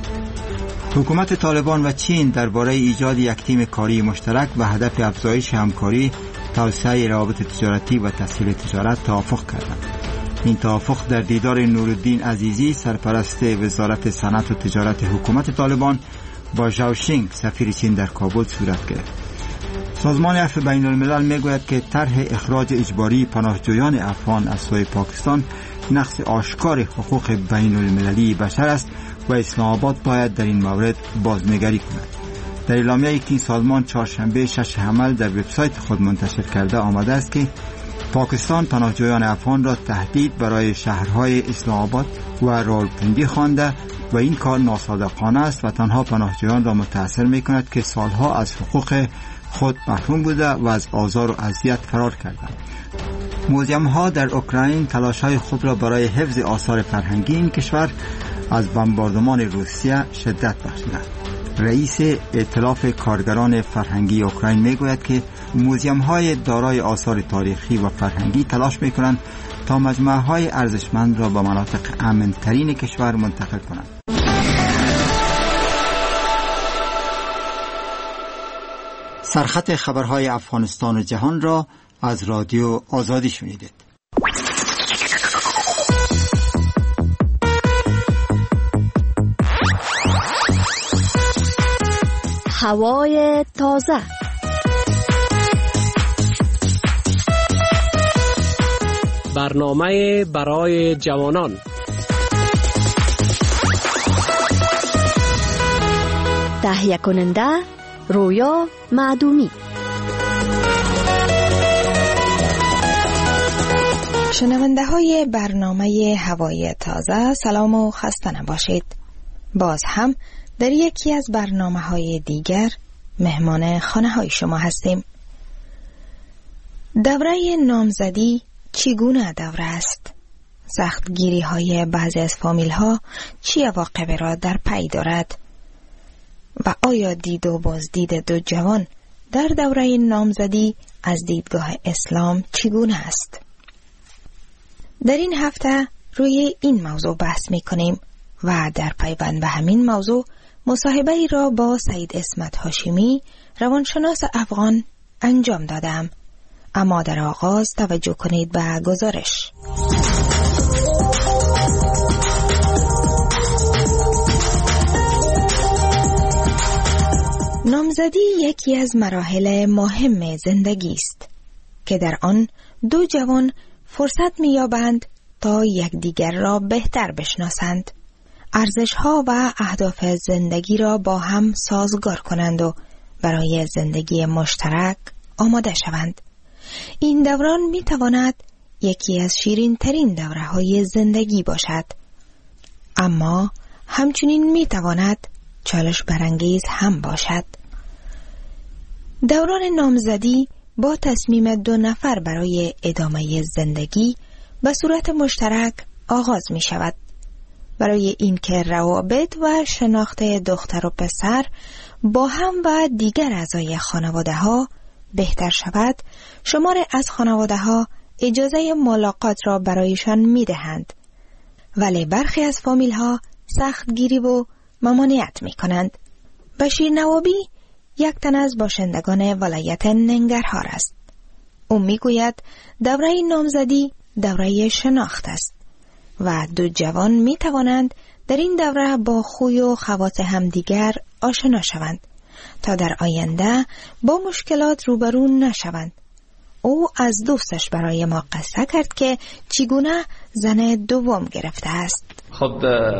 حکومت طالبان و چین درباره ایجاد یک تیم کاری مشترک به هدف افزایش همکاری، توسعه روابط تجارتی و تسهیل تجارت توافق کردند. این توافق در دیدار نورالدین عزیزی سرپرست وزارت صنعت و تجارت حکومت طالبان با ژائو شینگ سفیر چین در کابل صورت گرفت. سازمان عفو بین الملل میگوید که طرح اخراج اجباری پناهجویان افغان از سوی پاکستان نقض آشکار حقوق بین المللی بشر است و اسلام آباد باید در این مورد بازنگری کند. در اعلامیه‌ای که این سازمان چهارشنبه 6 حمل در وبسایت خود منتشر کرده آمده است که پاکستان پناهجویان افغان را تهدید برای شهرهای اسلام آباد و راولپنڈی خوانده و این کار ناصادقانه است و تنها پناهجویان را متأثر می‌کند که سالها از حقوق خود محروم بوده و از آزار و اذیت فرار کردند. موزیم‌ها در اوکراین تلاش‌های خود را برای حفظ آثار فرهنگی این کشور از بمباردمان روسیه شدت بخشیدند. رئیس ائتلاف کارگران فرهنگی اوکراین میگوید که موزیم‌های دارای آثار تاریخی و فرهنگی تلاش می‌کنند تا مجموعه‌های ارزشمند را به مناطق امن‌ترین کشور منتقل کنند. سرخط خبرهای افغانستان و جهان را از رادیو آزادی شنیدید. هوای تازه. برنامه برای جوانان. تهیه کننده رویا معدومی. شنونده های برنامه هوای تازه سلام و خسته نباشید. باز هم در یکی از برنامه های دیگر مهمان خانه های شما هستیم. دوره نامزدی چگونه دوره است؟ سختگیری های بعضی از فامیل ها چی عواقب را در پی دارد؟ و آیا دید و بازدید دو جوان در دوره نامزدی از دیدگاه اسلام چگونه است؟ در این هفته روی این موضوع بحث می کنیم و در پیوند به همین موضوع مصاحبه ای را با سید اسمت هاشمی روانشناس افغان انجام دادم. اما در آغاز توجه کنید به گزارش. نامزدی یکی از مراحل مهم زندگی است که در آن دو جوان فرصت می‌یابند تا یکدیگر را بهتر بشناسند، ارزش‌ها و اهداف زندگی را با هم سازگار کنند و برای زندگی مشترک آماده شوند. این دوران می تواند یکی از شیرین ترین دوره های زندگی باشد، اما همچنین می تواند چالش برانگیز هم باشد. دوران نامزدی با تصمیم 2 نفر برای ادامه زندگی به صورت مشترک آغاز می شود. برای اینکه روابط و شناخت دختر و پسر با هم و دیگر اعضای خانواده ها بهتر شود، شماری از خانواده ها اجازه ملاقات را برایشان می دهند، ولی برخی از فامیل ها سخت گیری و ممانعت می کنند. بشیر نوابی یک تن از باشندگان ولایت ننگرهار است. او می گوید دوره نامزدی دوره شناخت است و 2 جوان می توانند در این دوره با خوی و خواص همدیگر آشنا شوند تا در آینده با مشکلات روبرو نشوند. او از دوستش برای ما قصه کرد که چگونه زن دوم گرفته است. خب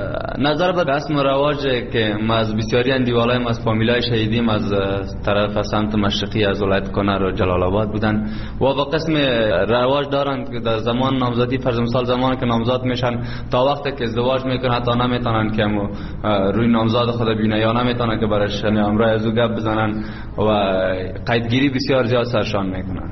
نظر به رسم و رواج که ما از بسیاری اندیوالای ما از فامیلای شهیدیم از طرف سمت مشرقی از ولایت کنر و جلال آباد بودن و با قسم رواج دارن که در زمان نامزدی فرض مثال زمانی که نامزاد میشن تا وقتی که ازدواج میکنن حتی نمیتونن که روی نامزاد خود ببینن یا نمیتونن که برش امرای از او گپ بزنن و قیدگیری بسیار زیاد سرشان میکنن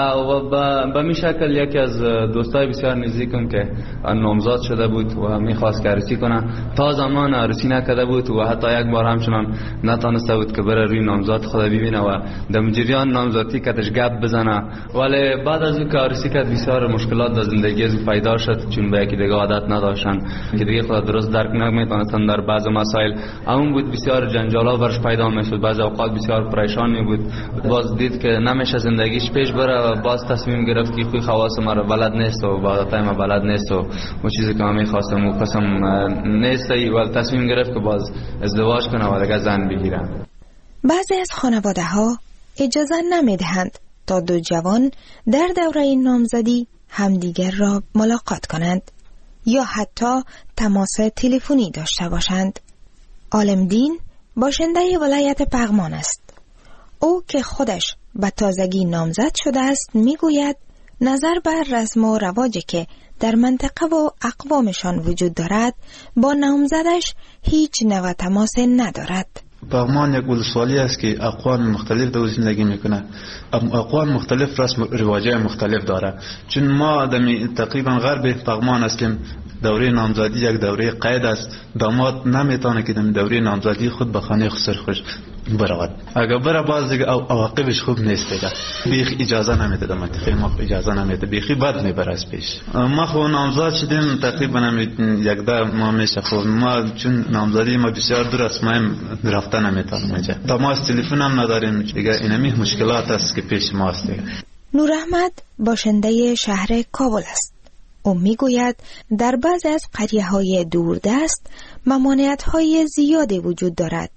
و به می شکل یکی از دوستای بسیار نزدیکم که نامزاد شده بود و میخواست که عروسی کنه، تا زمان عروسی نکرده بود و حتی یک بار همچنان نتونسته بود که بره روی نامزاد خود ببینه و در جریان نامزادی کتش گپ بزنه. ولی بعد از اون که عروسی کرد بسیار مشکلات در زندگی از پیدا شد، چون به یکی دیگه عادت نداشتن که دیگه خود درست درک نمیتونستن در بعض مسائل. همون بود بسیار جنجالا برش پیدا میشد، بعضی اوقات بسیار پریشان بود. باز دید که نمیشه زندگیش پیش بره و باز تصمیم گرفت که خوی خواص ما رو بلد نیست و عادتای ما بلد نیست و اون چیزی که من می‌خواستم و قسم نیست و تصمیم گرفت که باز ازدواج کنه و دیگه زن بگیره. بعضی از خانواده ها اجازه نمیدهند تا 2 جوان در دوره نامزدی همدیگر را ملاقات کنند یا حتی تماس تلفنی داشته باشند. عالمدین باشنده ولایت پغمان است. او که خودش به تازگی نامزد شده است میگوید نظر بر رسم و رواجی که در منطقه و اقوامشان وجود دارد با نامزدش هیچ نوع تماس ندارد. پغمان یک ولسوالی است که اقوام مختلف در زندگی میکنه. اقوام مختلف رسم و رواجای مختلف داره. چون ما تقریبا غرب پغمان هستیم، دوره نامزدی یک دوره قید است. داماد نمیتونه که در دوره نامزدی خود به خانه خسر برود. اگر بره باز دیگه عواقبش خوب نیست دیگه. بیخ اجازه نمیده، منطقه ما اجازه نمیده، بیخی بد میبره از پیش. ما خو نامزد شدیم تقریبا یک ده ما میشه. خب ما چون نامزدی ما بسیار دور است، ما رفتن نمیتونیم اینجا. تماس تلفن هم نداریم دیگه. اینمی مشکلات است که پیش ما است دیگه. نور احمد باشنده شهر کابل است. او میگوید در بعضی از قریه‌های دوردست ممانعت‌های زیادی وجود دارد.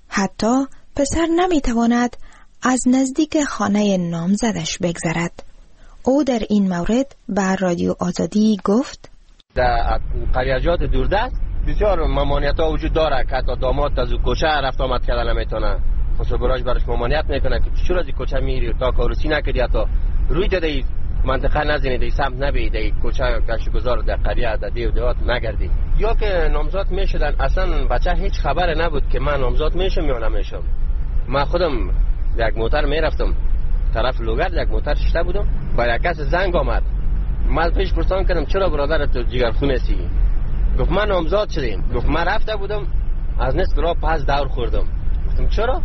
حتی پسر نمیتواند از نزدیک خانه نامزدش بگذرد. او در این مورد به رادیو آزادی گفت در قریه‌جات دوردست بسیار ممانعت‌ها وجود داره که حتی داماد از کوچه رفت آمد کردن نمیتونه. خسروبراش برش ممانعت میکنه که چرا از کوچه میری تا کارسی نکردی، حتی روی داده منطقه نزنید، ای سمت نبید، ای کوچه گشتگذار در قریه در دیو دیوات نگردید. یا که نامزاد میشدن اصلا بچه هیچ خبر نبود که من نامزاد میشم یا نمیشم. من خودم یک موتر میرفتم طرف لوگرد، یک موتر شته بودم، با یک کس زنگ آمد. من پیش پرسان کردم چرا برادر تو جگرخونه سی؟ گفت من نامزاد شدیم. گفت من رفته بودم از نصف راه پس دور خوردم. گفتم چرا؟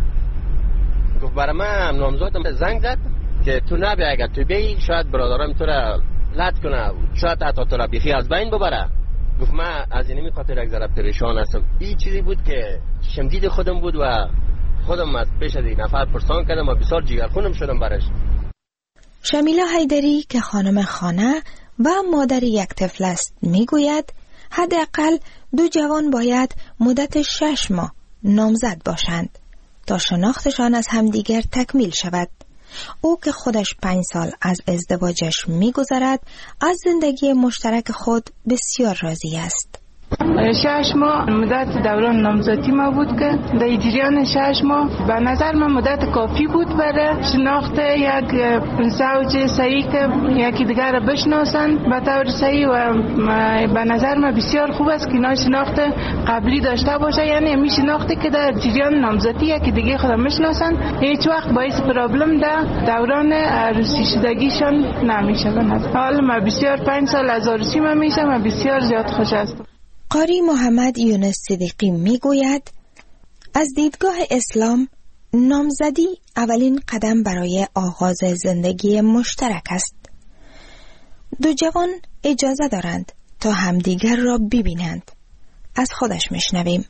گفت برای من نامزادم زنگ زد که تو نبی، اگر تو بی شاید برادرم تو را لط کنه، شاید حتی تو را بیخی از بین ببره. گفت من از اینمی خاطر یک ذره پریشان هستم. این چیزی بود که شمدید خودم بود و خودم از پیش از این نفر پرسان کردم و بسیار جگرخونم شدم برش. شمیلا حیدری که خانم خانه و مادر یک طفل است میگوید حداقل 2 جوان باید مدت 6 ماه نامزد باشند تا شناختشان از همدیگر تکمیل شود او که خودش 5 سال از ازدواجش می‌گذرد از زندگی مشترک خود بسیار راضی است. 6 ماه مدت دوران نامزدی ما بود که در جریان 6 ماه به نظر من مدت کافی بود برای شناخت یک زوج صحیح که یکی دیگر را بشناسن به طور صحیح و به نظر من بسیار خوب است که اینا شناخت قبلی داشته باشه، یعنی همین شناختی که در جریان نامزدی یکی دیگه خود میشناسن هیچ وقت باعث پرابلم در دوران عروسی شدگیشان نمیشه. حالا من بسیار 5 سال از عروسی من میشم و بسیار زیاد خوش هستم. قاری محمد یونس صدیقی میگوید از دیدگاه اسلام نامزدی اولین قدم برای آغاز زندگی مشترک است. 2 جوان اجازه دارند تا همدیگر را ببینند. از خودش میشنویم.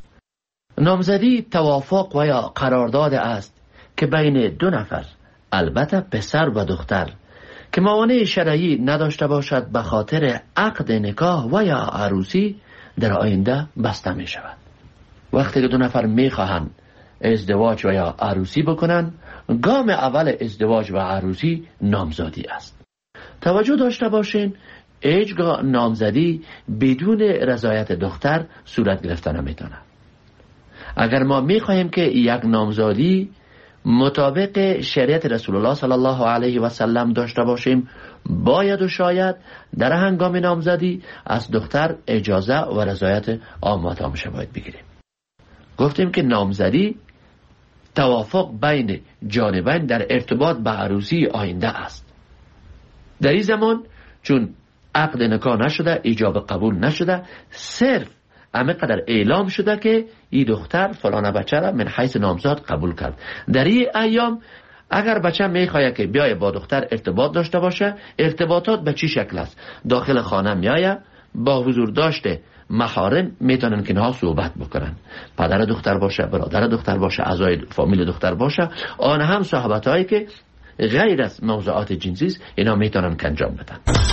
نامزدی توافق و یا قرارداد است که بین 2 نفر، البته پسر و دختر، که موانع شرعی نداشته باشد به خاطر عقد نکاح و یا عروسی در آینده بسته می شود. وقتی که 2 نفر می خواهند ازدواج و یا عروسی بکنند، گام اول ازدواج و عروسی نامزدی است. توجه داشته باشین هیچگاه نامزدی بدون رضایت دختر صورت گرفته نمیتونه. اگر ما می خواهیم که یک نامزدی مطابق شریعت رسول الله صلی الله علیه و سلم داشته باشیم، باید و شاید در هنگام نامزدی از دختر اجازه و رضایت آماتامش باید بگیریم. گفتیم که نامزدی توافق بین جانبین در ارتباط به عروسی آینده است. در این زمان چون عقد نکاح نشده، ایجاب قبول نشده، صرف همه قدر اعلام شده که این دختر فلان بچه را من حیث نامزاد قبول کرد. در این ایام اگر بچه میخواه که بیای با دختر ارتباط داشته باشه، ارتباطات به چی شکل است؟ داخل خانه میایه، با حضور داشته محارم میتونن که اینها صحبت بکنن. پدر دختر باشه، برادر دختر باشه، اعضای فامیل دختر باشه، آن هم صحبت هایی که غیر از موضوعات جنسی است، اینا میتونن که انجام بدن.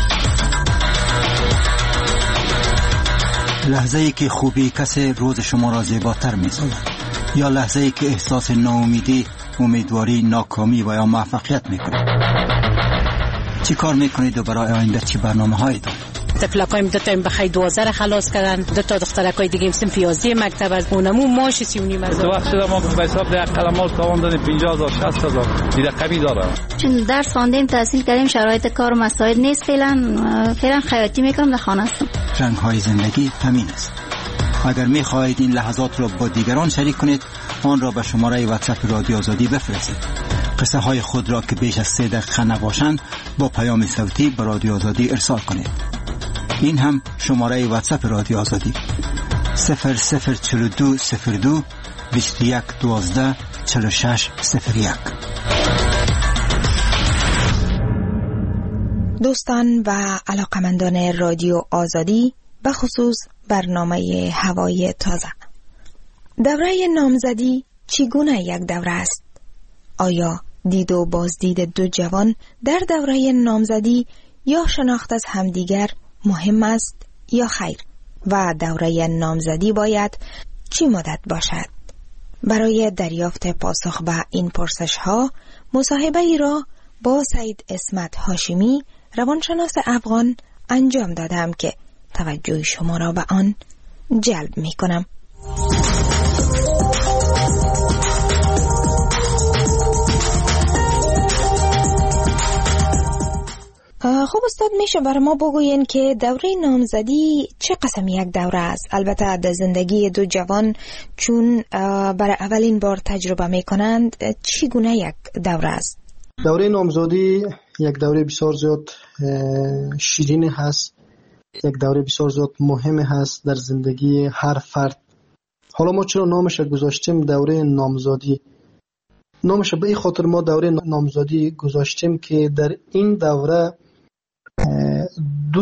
لحظه ای که خوبی کسی روز شما را زیباتر می‌سازد، یا لحظه ای که احساس ناامیدی، امیدواری، ناکامی و یا موفقیت میکنید. چی کار میکنید و برای آینده چی برنامه‌هایی دارید؟ تفلقایم 2 تا بخای 12 خلاص کردن، 2 تا دخترکای دیگه صنف 11 مکتب از اونمو ماش 39 هزار. وقت شده ما به حساب یک قلمال تاوان دادیم 50000 60000 دیگه قبی داره. چون درس خواندیم، تحصیل کردیم، شرایط کار و مسائل نیست، فعلا خیاطی میکنم، در خانه هستم. رنگ های زندگی همین است. اگر میخواهید این لحظات را با دیگران شریک کنید، آن را به شماره واتساپ رادیو آزادی بفرستید. قصه های خود را که بیش از 3 دقیقه نباشند با پیام صوتی به رادیو آزادی ارسال کنید. این هم شماره واتساپ رادیو آزادی 004202 21 12 46 01. دوستان و علاقمندان رادیو آزادی، به خصوص برنامه هوای تازه، دوره نامزدی چگونه یک دوره است؟ آیا دید و بازدید 2 جوان در دوره نامزدی یا شناخت از همدیگر مهم است یا خیر؟ و دوره نامزدی باید چی مدت باشد؟ برای دریافت پاسخ به این پرسش ها مصاحبه ای را با سید اسمت هاشمی، روانشناس افغان انجام دادم که توجه شما را به آن جلب می کنم. خب استاد، میشه برای ما بگوین که دوره نامزدی چه قسم یک دوره است؟ البته در زندگی 2 جوان چون برای اولین بار تجربه میکنند، چگونه یک دوره است؟ دوره نامزدی یک دوره بسیار زیاد شیرین هست، یک دوره بسیار زیاد مهم هست در زندگی هر فرد. حالا ما چرا نامش گذاشتیم دوره نامزدی؟ نامش به این خاطر ما دوره نامزدی گذاشتیم که در این دوره 2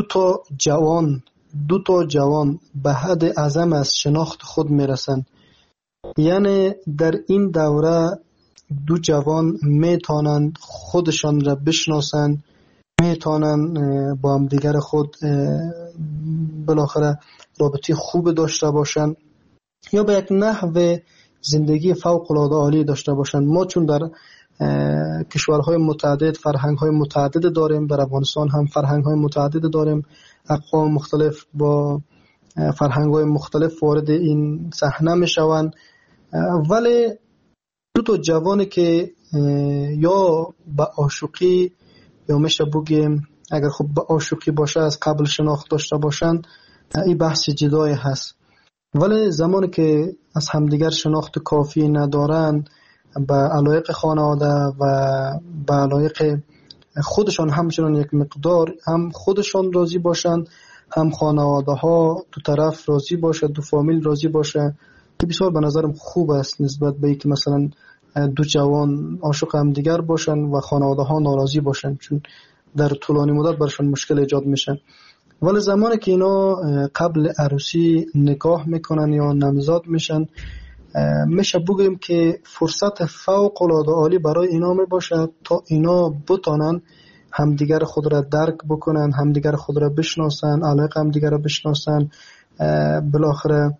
تا جوان به حد اعظم از شناخت خود میرسن. یعنی در این دوره 2 جوان میتونن خودشان را بشناسن، میتونن با هم دیگر خود بالاخره رابطه خوب داشته باشن یا به یک نحو زندگی فوق العاده عالی داشته باشن. ما چون در کشورهای متعدد، فرهنگ‌های متعدد داریم. در افغانستان هم فرهنگ‌های متعدد داریم، اقوام مختلف با فرهنگ‌های مختلف وارد این صحنه میشوند. ولی دو تا جوانی که یا به عاشقی یا میشه بگیم اگر خب به عاشقی باشه از قبل شناخت داشته باشند، این بحث جدای هست. ولی زمانی که از همدیگر شناخت کافی ندارن، به علایق خانواده و به علایق خودشان همچنان یک مقدار هم خودشان راضی باشند، هم خانواده ها دو طرف راضی باشه، دو فامیل راضی باشه، که بسیار به نظرم خوب است نسبت به اینکه مثلا دو جوان عاشق هم دیگر باشن و خانواده ها ناراضی باشن، چون در طولانی مدت برشان مشکل ایجاد میشه. ولی زمانی که اینا قبل عروسی نکاح میکنن یا نامزاد میشن، میشه بگیم که فرصت فوق العاده عالی برای اینا میباشه تا اینا بتونن همدیگر خود را درک بکنن، همدیگر خود را بشناسن، علاقه همدیگر را بشناسن، بالاخره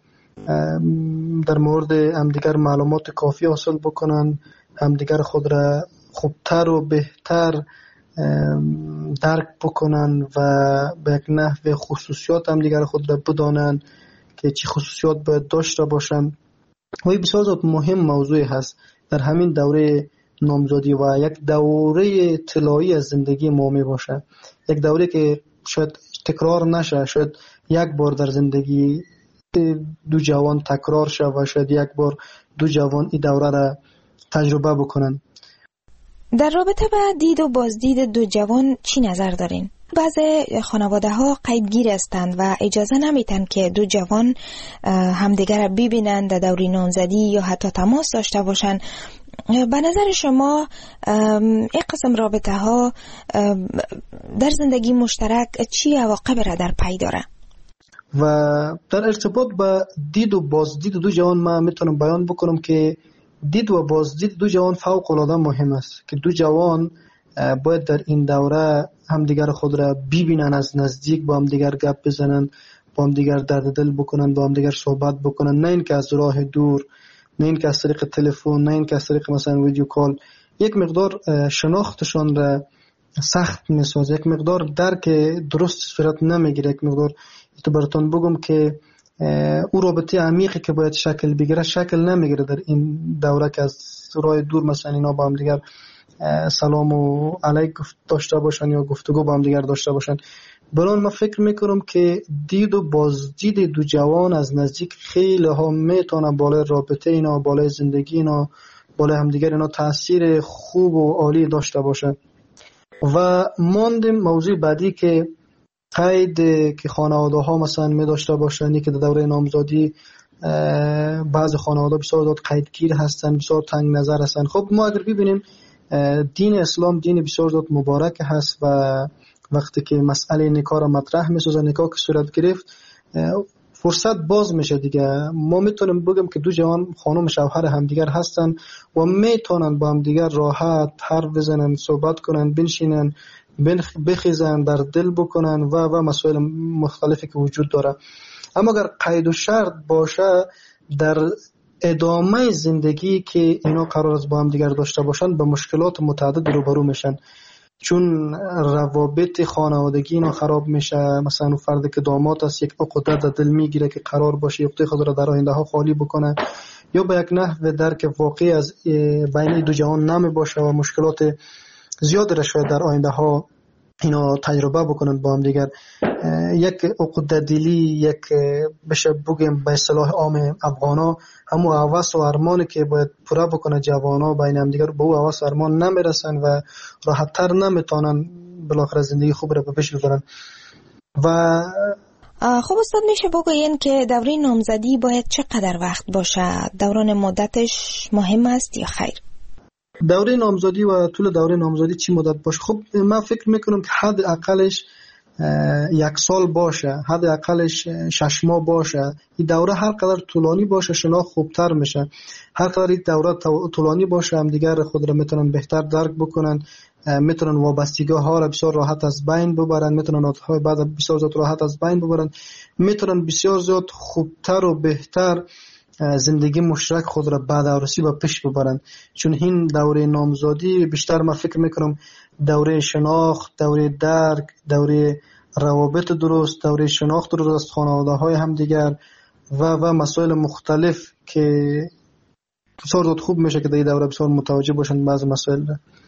در مورد همدیگر معلومات کافی حاصل بکنن، همدیگر خود را خوبتر و بهتر درک بکنن و به یک نحو خصوصیات همدیگر خود را بدانن که چه خصوصیات باید داشته باشن. و این بسیار مهم موضوع هست در همین دوره نامزادی و یک دوره طلایی از زندگی ما می باشه، یک دوره که شاید تکرار نشه، شاید یک بار در زندگی دو جوان تکرار شه و شاید یک بار دو جوان این دوره را تجربه بکنن. در رابطه با دید و بازدید دو جوان چی نظر دارین؟ بعضی خانواده ها قیدگیر هستند و اجازه نمیتن که دو جوان همدیگر را ببینند در دوره نامزدی یا حتی تماس داشته باشند. به نظر شما این قسم رابطه ها در زندگی مشترک چی عواقب را در پی داره؟ و در ارتباط با دید و بازدید دو جوان ما میتونم بیان بکنم که دید و بازدید دو جوان فوق العاده مهم است که دو جوان باید در این دوره همدیگر خود را ببینن، از نزدیک با همدیگر گپ بزنن، با همدیگر درد دل بکنن، با همدیگر صحبت بکنن، نه اینکه از راه دور، نه اینکه از طریق تلفن، نه اینکه از طریق مثلا ویدیو کال. یک مقدار شناختشان را سخت میسازه، یک مقدار درک درست صورت نمیگیره، یک مقدار تو براتون بگم که او رابطه عمیقی که باید شکل بگیره شکل نمیگیره در این دوره که از راه دور مثلا اینا با هم دیگر سلام و علیک داشته باشن یا گفتگو با هم دیگر داشته باشن. برای من فکر میکنم که دید و بازدید دو جوان از نزدیک خیلی ها میتونه بالای رابطه اینا، بالای زندگی اینا، بالای همدیگر اینا تاثیر خوب و عالی داشته باشه. و ماندیم موضوع بعدی که قید که خانواده ها مثلا می داشته باشن، که در دوره نامزادی بعض خانواده بسیار قیدگیر هستن، بسیار تنگ نظر هستن. خب ما اگر ببینیم دین اسلام دین بسیار مبارک هست و وقتی که مسئله نکاح را مطرح می‌سازه، نکاح که صورت گرفت فرصت باز میشه دیگه. ما میتونیم بگیم که دو جوان خانم شوهر همدیگر هستن و میتونن با همدیگر راحت حرف بزنن، صحبت کنن، بنشینن، بخیزن، در دل بکنن و مسائل مختلفی که وجود داره. اما اگر قید و شرط باشه در ادامه زندگی که اینا قرار است با هم دیگر داشته باشن به مشکلات متعدد روبرو میشن، چون روابط خانوادگی اینا خراب میشه. مثلا اون فردی که داماد است یک عقده در دل میگیره که قرار باشه عقده خود را در آینده ها خالی بکنه، یا به یک نحو درک واقعی از بین دو جهان نمی باشه و مشکلات زیاد را شاید در آینده ها اینا تجربه بکنن با هم دیگر. یک عقده دلی، یک بشه بگیم به اصطلاح عام افغانا همون هوس و ارمانی که باید پوره بکنه جوانا بین هم دیگر به او هوس و ارمان نمیرسن و راحت‌تر نمیتونن بالاخره زندگی خوب را به پیش ببرن. و خب استاد میشه بگوین که دوره نامزدی باید چقدر وقت باشه؟ دوران مدتش مهم است یا خیر؟ دوره نامزدی و طول دوره نامزدی چی مدت باشه؟ خب من فکر میکنم که حد اقلش 1 سال باشه، حد اقلش 6 ماه باشه. این دوره هر قدر طولانی باشه شناخت خوبتر میشه. هر قدر این دوره طولانی باشه هم دیگر خود را میتونن بهتر درک بکنن، میتونن وابستگی ها را بسیار راحت از بین ببرن، میتونن عادت‌های بعد بسیار زیاد راحت از بین ببرن، میتونن بسیار زیاد خوبتر و بهتر زندگی مشترک خود را بعد عروسی به پیش ببرند. چون این دوره نامزادی بیشتر من فکر میکنم دوره شناخت، دوره درک، دوره روابط درست، دوره شناخت درست از خانواده های همدیگر و مسائل مختلف که بسیار خوب میشه که در این دوره بسیار متوجه باشند بعض مسائل.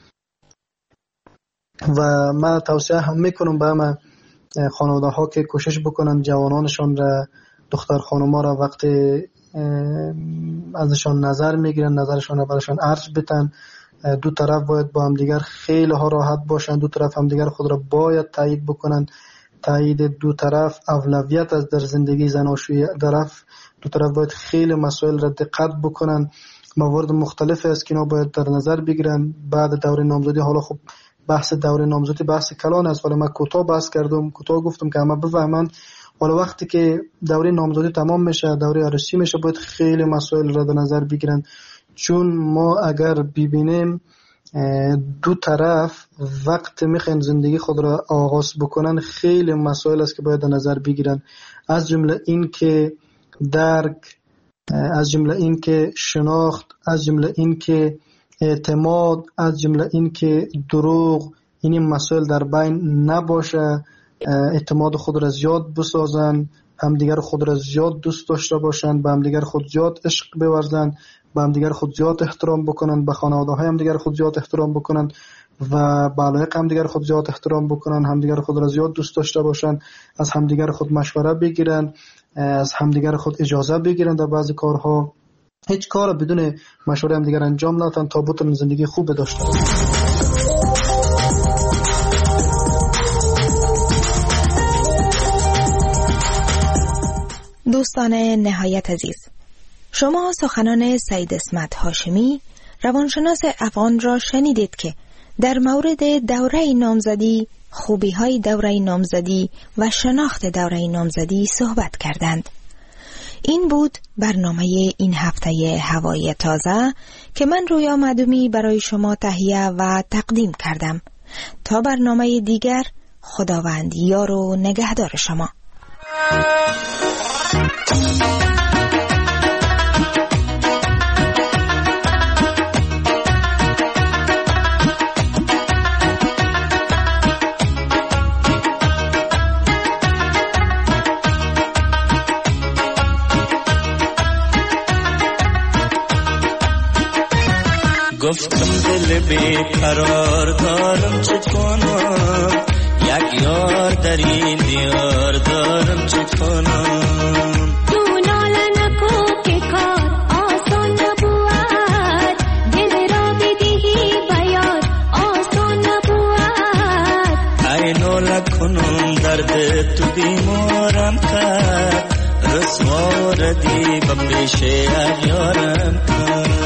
و من توصیه هم میکنم به همه خانواده ها که کوشش بکنن جوانانشان را، دختر خانوما را وقتی ازشان نظر میگیرن نظرشان را برشان عرض بتن. دو طرف باید با هم دیگر خیلی ها راحت باشن، دو طرف هم دیگر خود را باید تایید بکنن. تایید دو طرف اولویت از در زندگی زناشویی طرف. دو طرف باید خیلی مسائل را دقت بکنن. موارد مختلف است که اینا باید در نظر بگیرن بعد دوره نامزدی. حالا خب بحث دوره نامزدی بحث کلان است، ولی من کوتاه بحث کردم، کوتاه گفتم که همه بفهمن. حالا وقتی که دوره نامزدی تمام میشه، دوره عروسی میشه، باید خیلی مسائل را در نظر بگیرن. چون ما اگر ببینیم دو طرف وقت میخوان زندگی خود را آغاز بکنن، خیلی مسائل است که باید در نظر بگیرن. از جمله این که درک، از جمله این که شناخت، از جمله این که اعتماد، از جمله این که دروغ، این مسائل در بین نباشه. اعتماد خود را زیاد بسازن، همدیگر خود را زیاد دوست داشته باشند، به همدیگر خود زیاد عشق بورزن، به همدیگر خود زیاد احترام بکنن، به خانواده های همدیگر خود زیاد احترام بکنن و به علایق همدیگر خود زیاد احترام بکنن، همدیگر خود را زیاد دوست داشته باشند، از همدیگر خود مشوره بگیرن، از همدیگر خود اجازه بگیرن در بعضی کارها. هیچ کار بدون مشوره همدیگر انجام ندن تا بتونن زندگی خوب داشته باشن. دوستان نهایت عزیز، شما سخنان سید اسمت هاشمی روانشناس افغان را شنیدید که در مورد دوره نامزدی، خوبی‌های دوره نامزدی و شناخت دوره نامزدی صحبت کردند. این بود برنامه این هفته هوای تازه که من رویا معدومی برای شما تهیه و تقدیم کردم. تا برنامه دیگر، خداوند یار و نگهدار شما. گفتم دل بیقرار دارم چه کنم، یک یار در این دیار دارم چه کنم. تو ناله نکو که کار آسان نبود، دل را بدهی بیار آسان نبود. ای ناله کنم درد تو بیمارم کرد، رسوا ردی به پیش یارم کرد.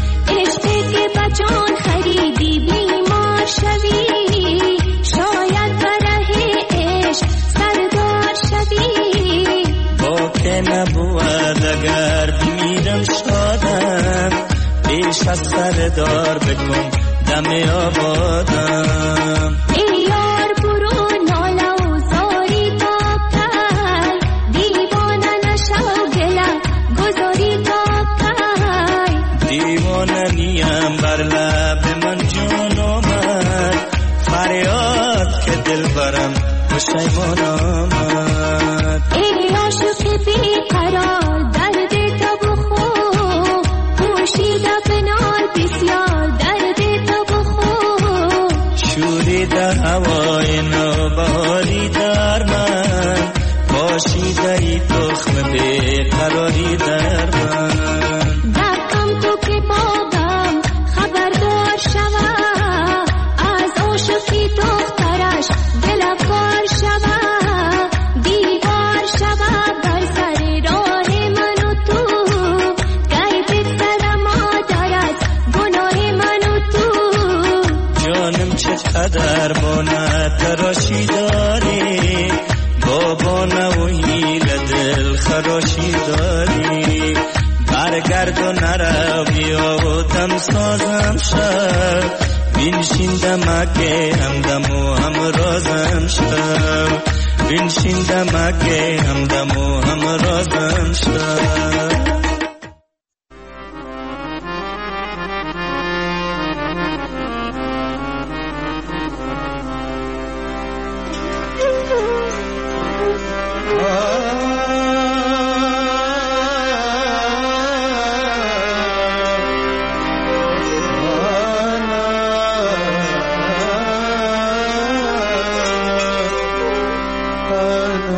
جان خریدی بیمار شوی، شاید بره عشق سردار شوی. با که نبود اگر بمیرم شادم، پیش از سردار بکن دم آبادم. ای یار برو ناله و زاری تا کی، دیوانه نشو گله گذاری تا کی. دیوانه نیم بر لب من جون آمد، فریاد که دل برم پشیمان آمد. ای عاشق بیقرار درد تو بخو، پوشیده فنال بسیار درد تو بخو. شوریده هوای نوبهاری در من، باشیده ای تخم بیقراری در من. دقم تو که باغم خبردار شوه، از عاشقی دخترش دل کار شوه. دیوار شوه بر سر راه من و تو، گی بگذر مادر از گناه من و تو. جانم چقدر بانه تراشی داری، بابانه و هیل دل خراشی داری. برگرد و نرو بیا و دم سازم شد، بینشین دمکه همدم و همرازم شد. بینشین دمکه همدم و همرازم شد.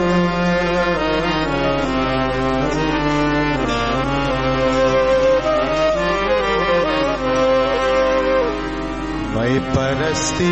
मैं परस्ती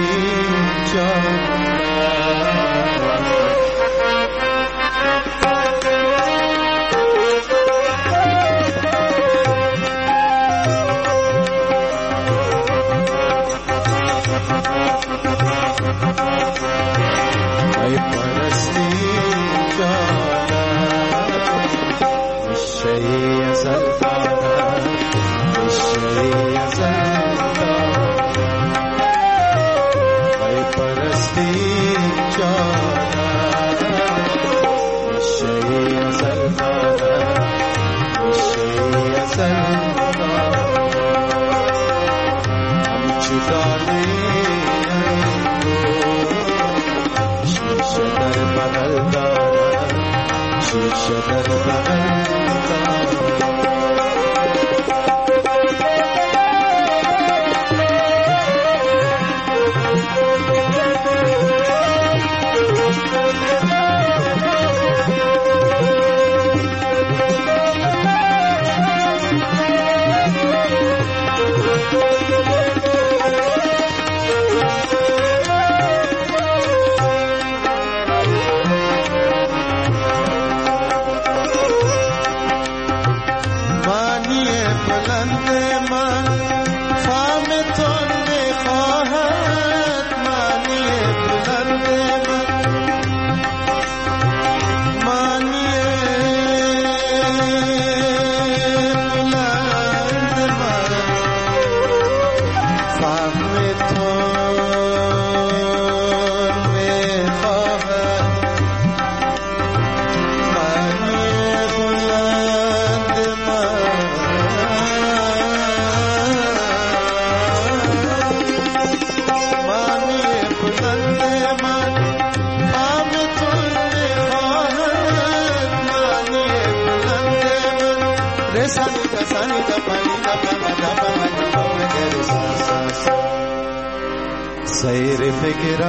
सैर फिक्र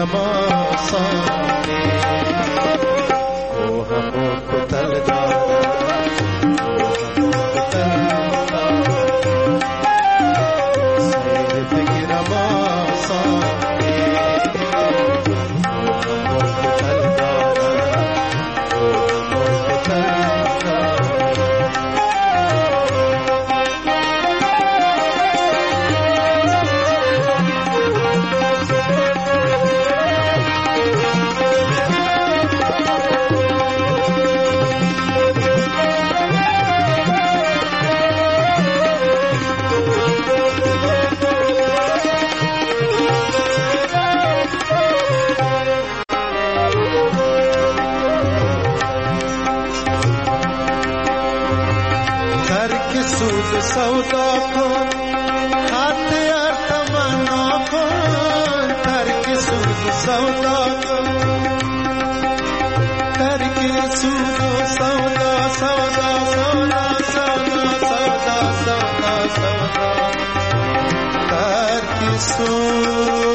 मासाने ओ हमो कुतल सैर फिक्र मासाने ओ हमो कुतल सौदा को खाते यार तमन्ना को करके सूद सौदा को करके सूद सौदा सौदा सौदा सौदा सौदा सौदा सौदा करके सूद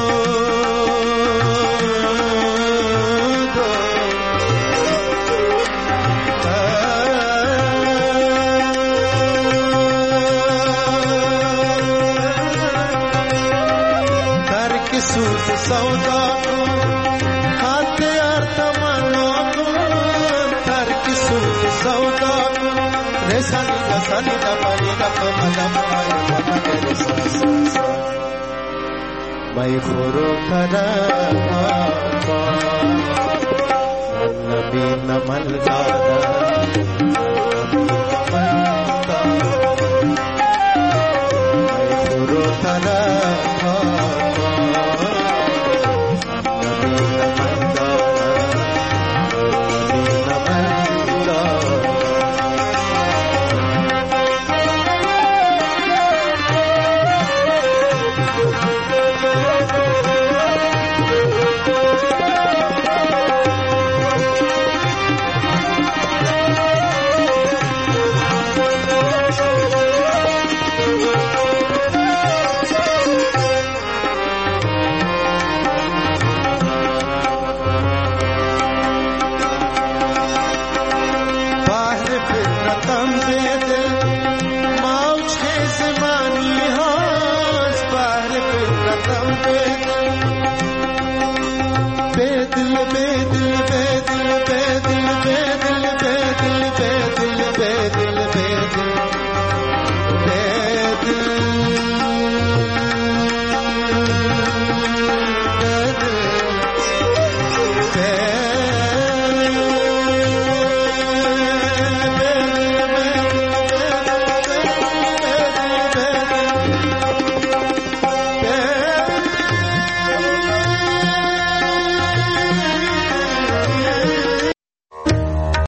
सौदा को खाते यार तमन्ना को करके सूद सौदा को रेसानी दसानी दपानी दपा मैं खुरो करा नबी नमल दादा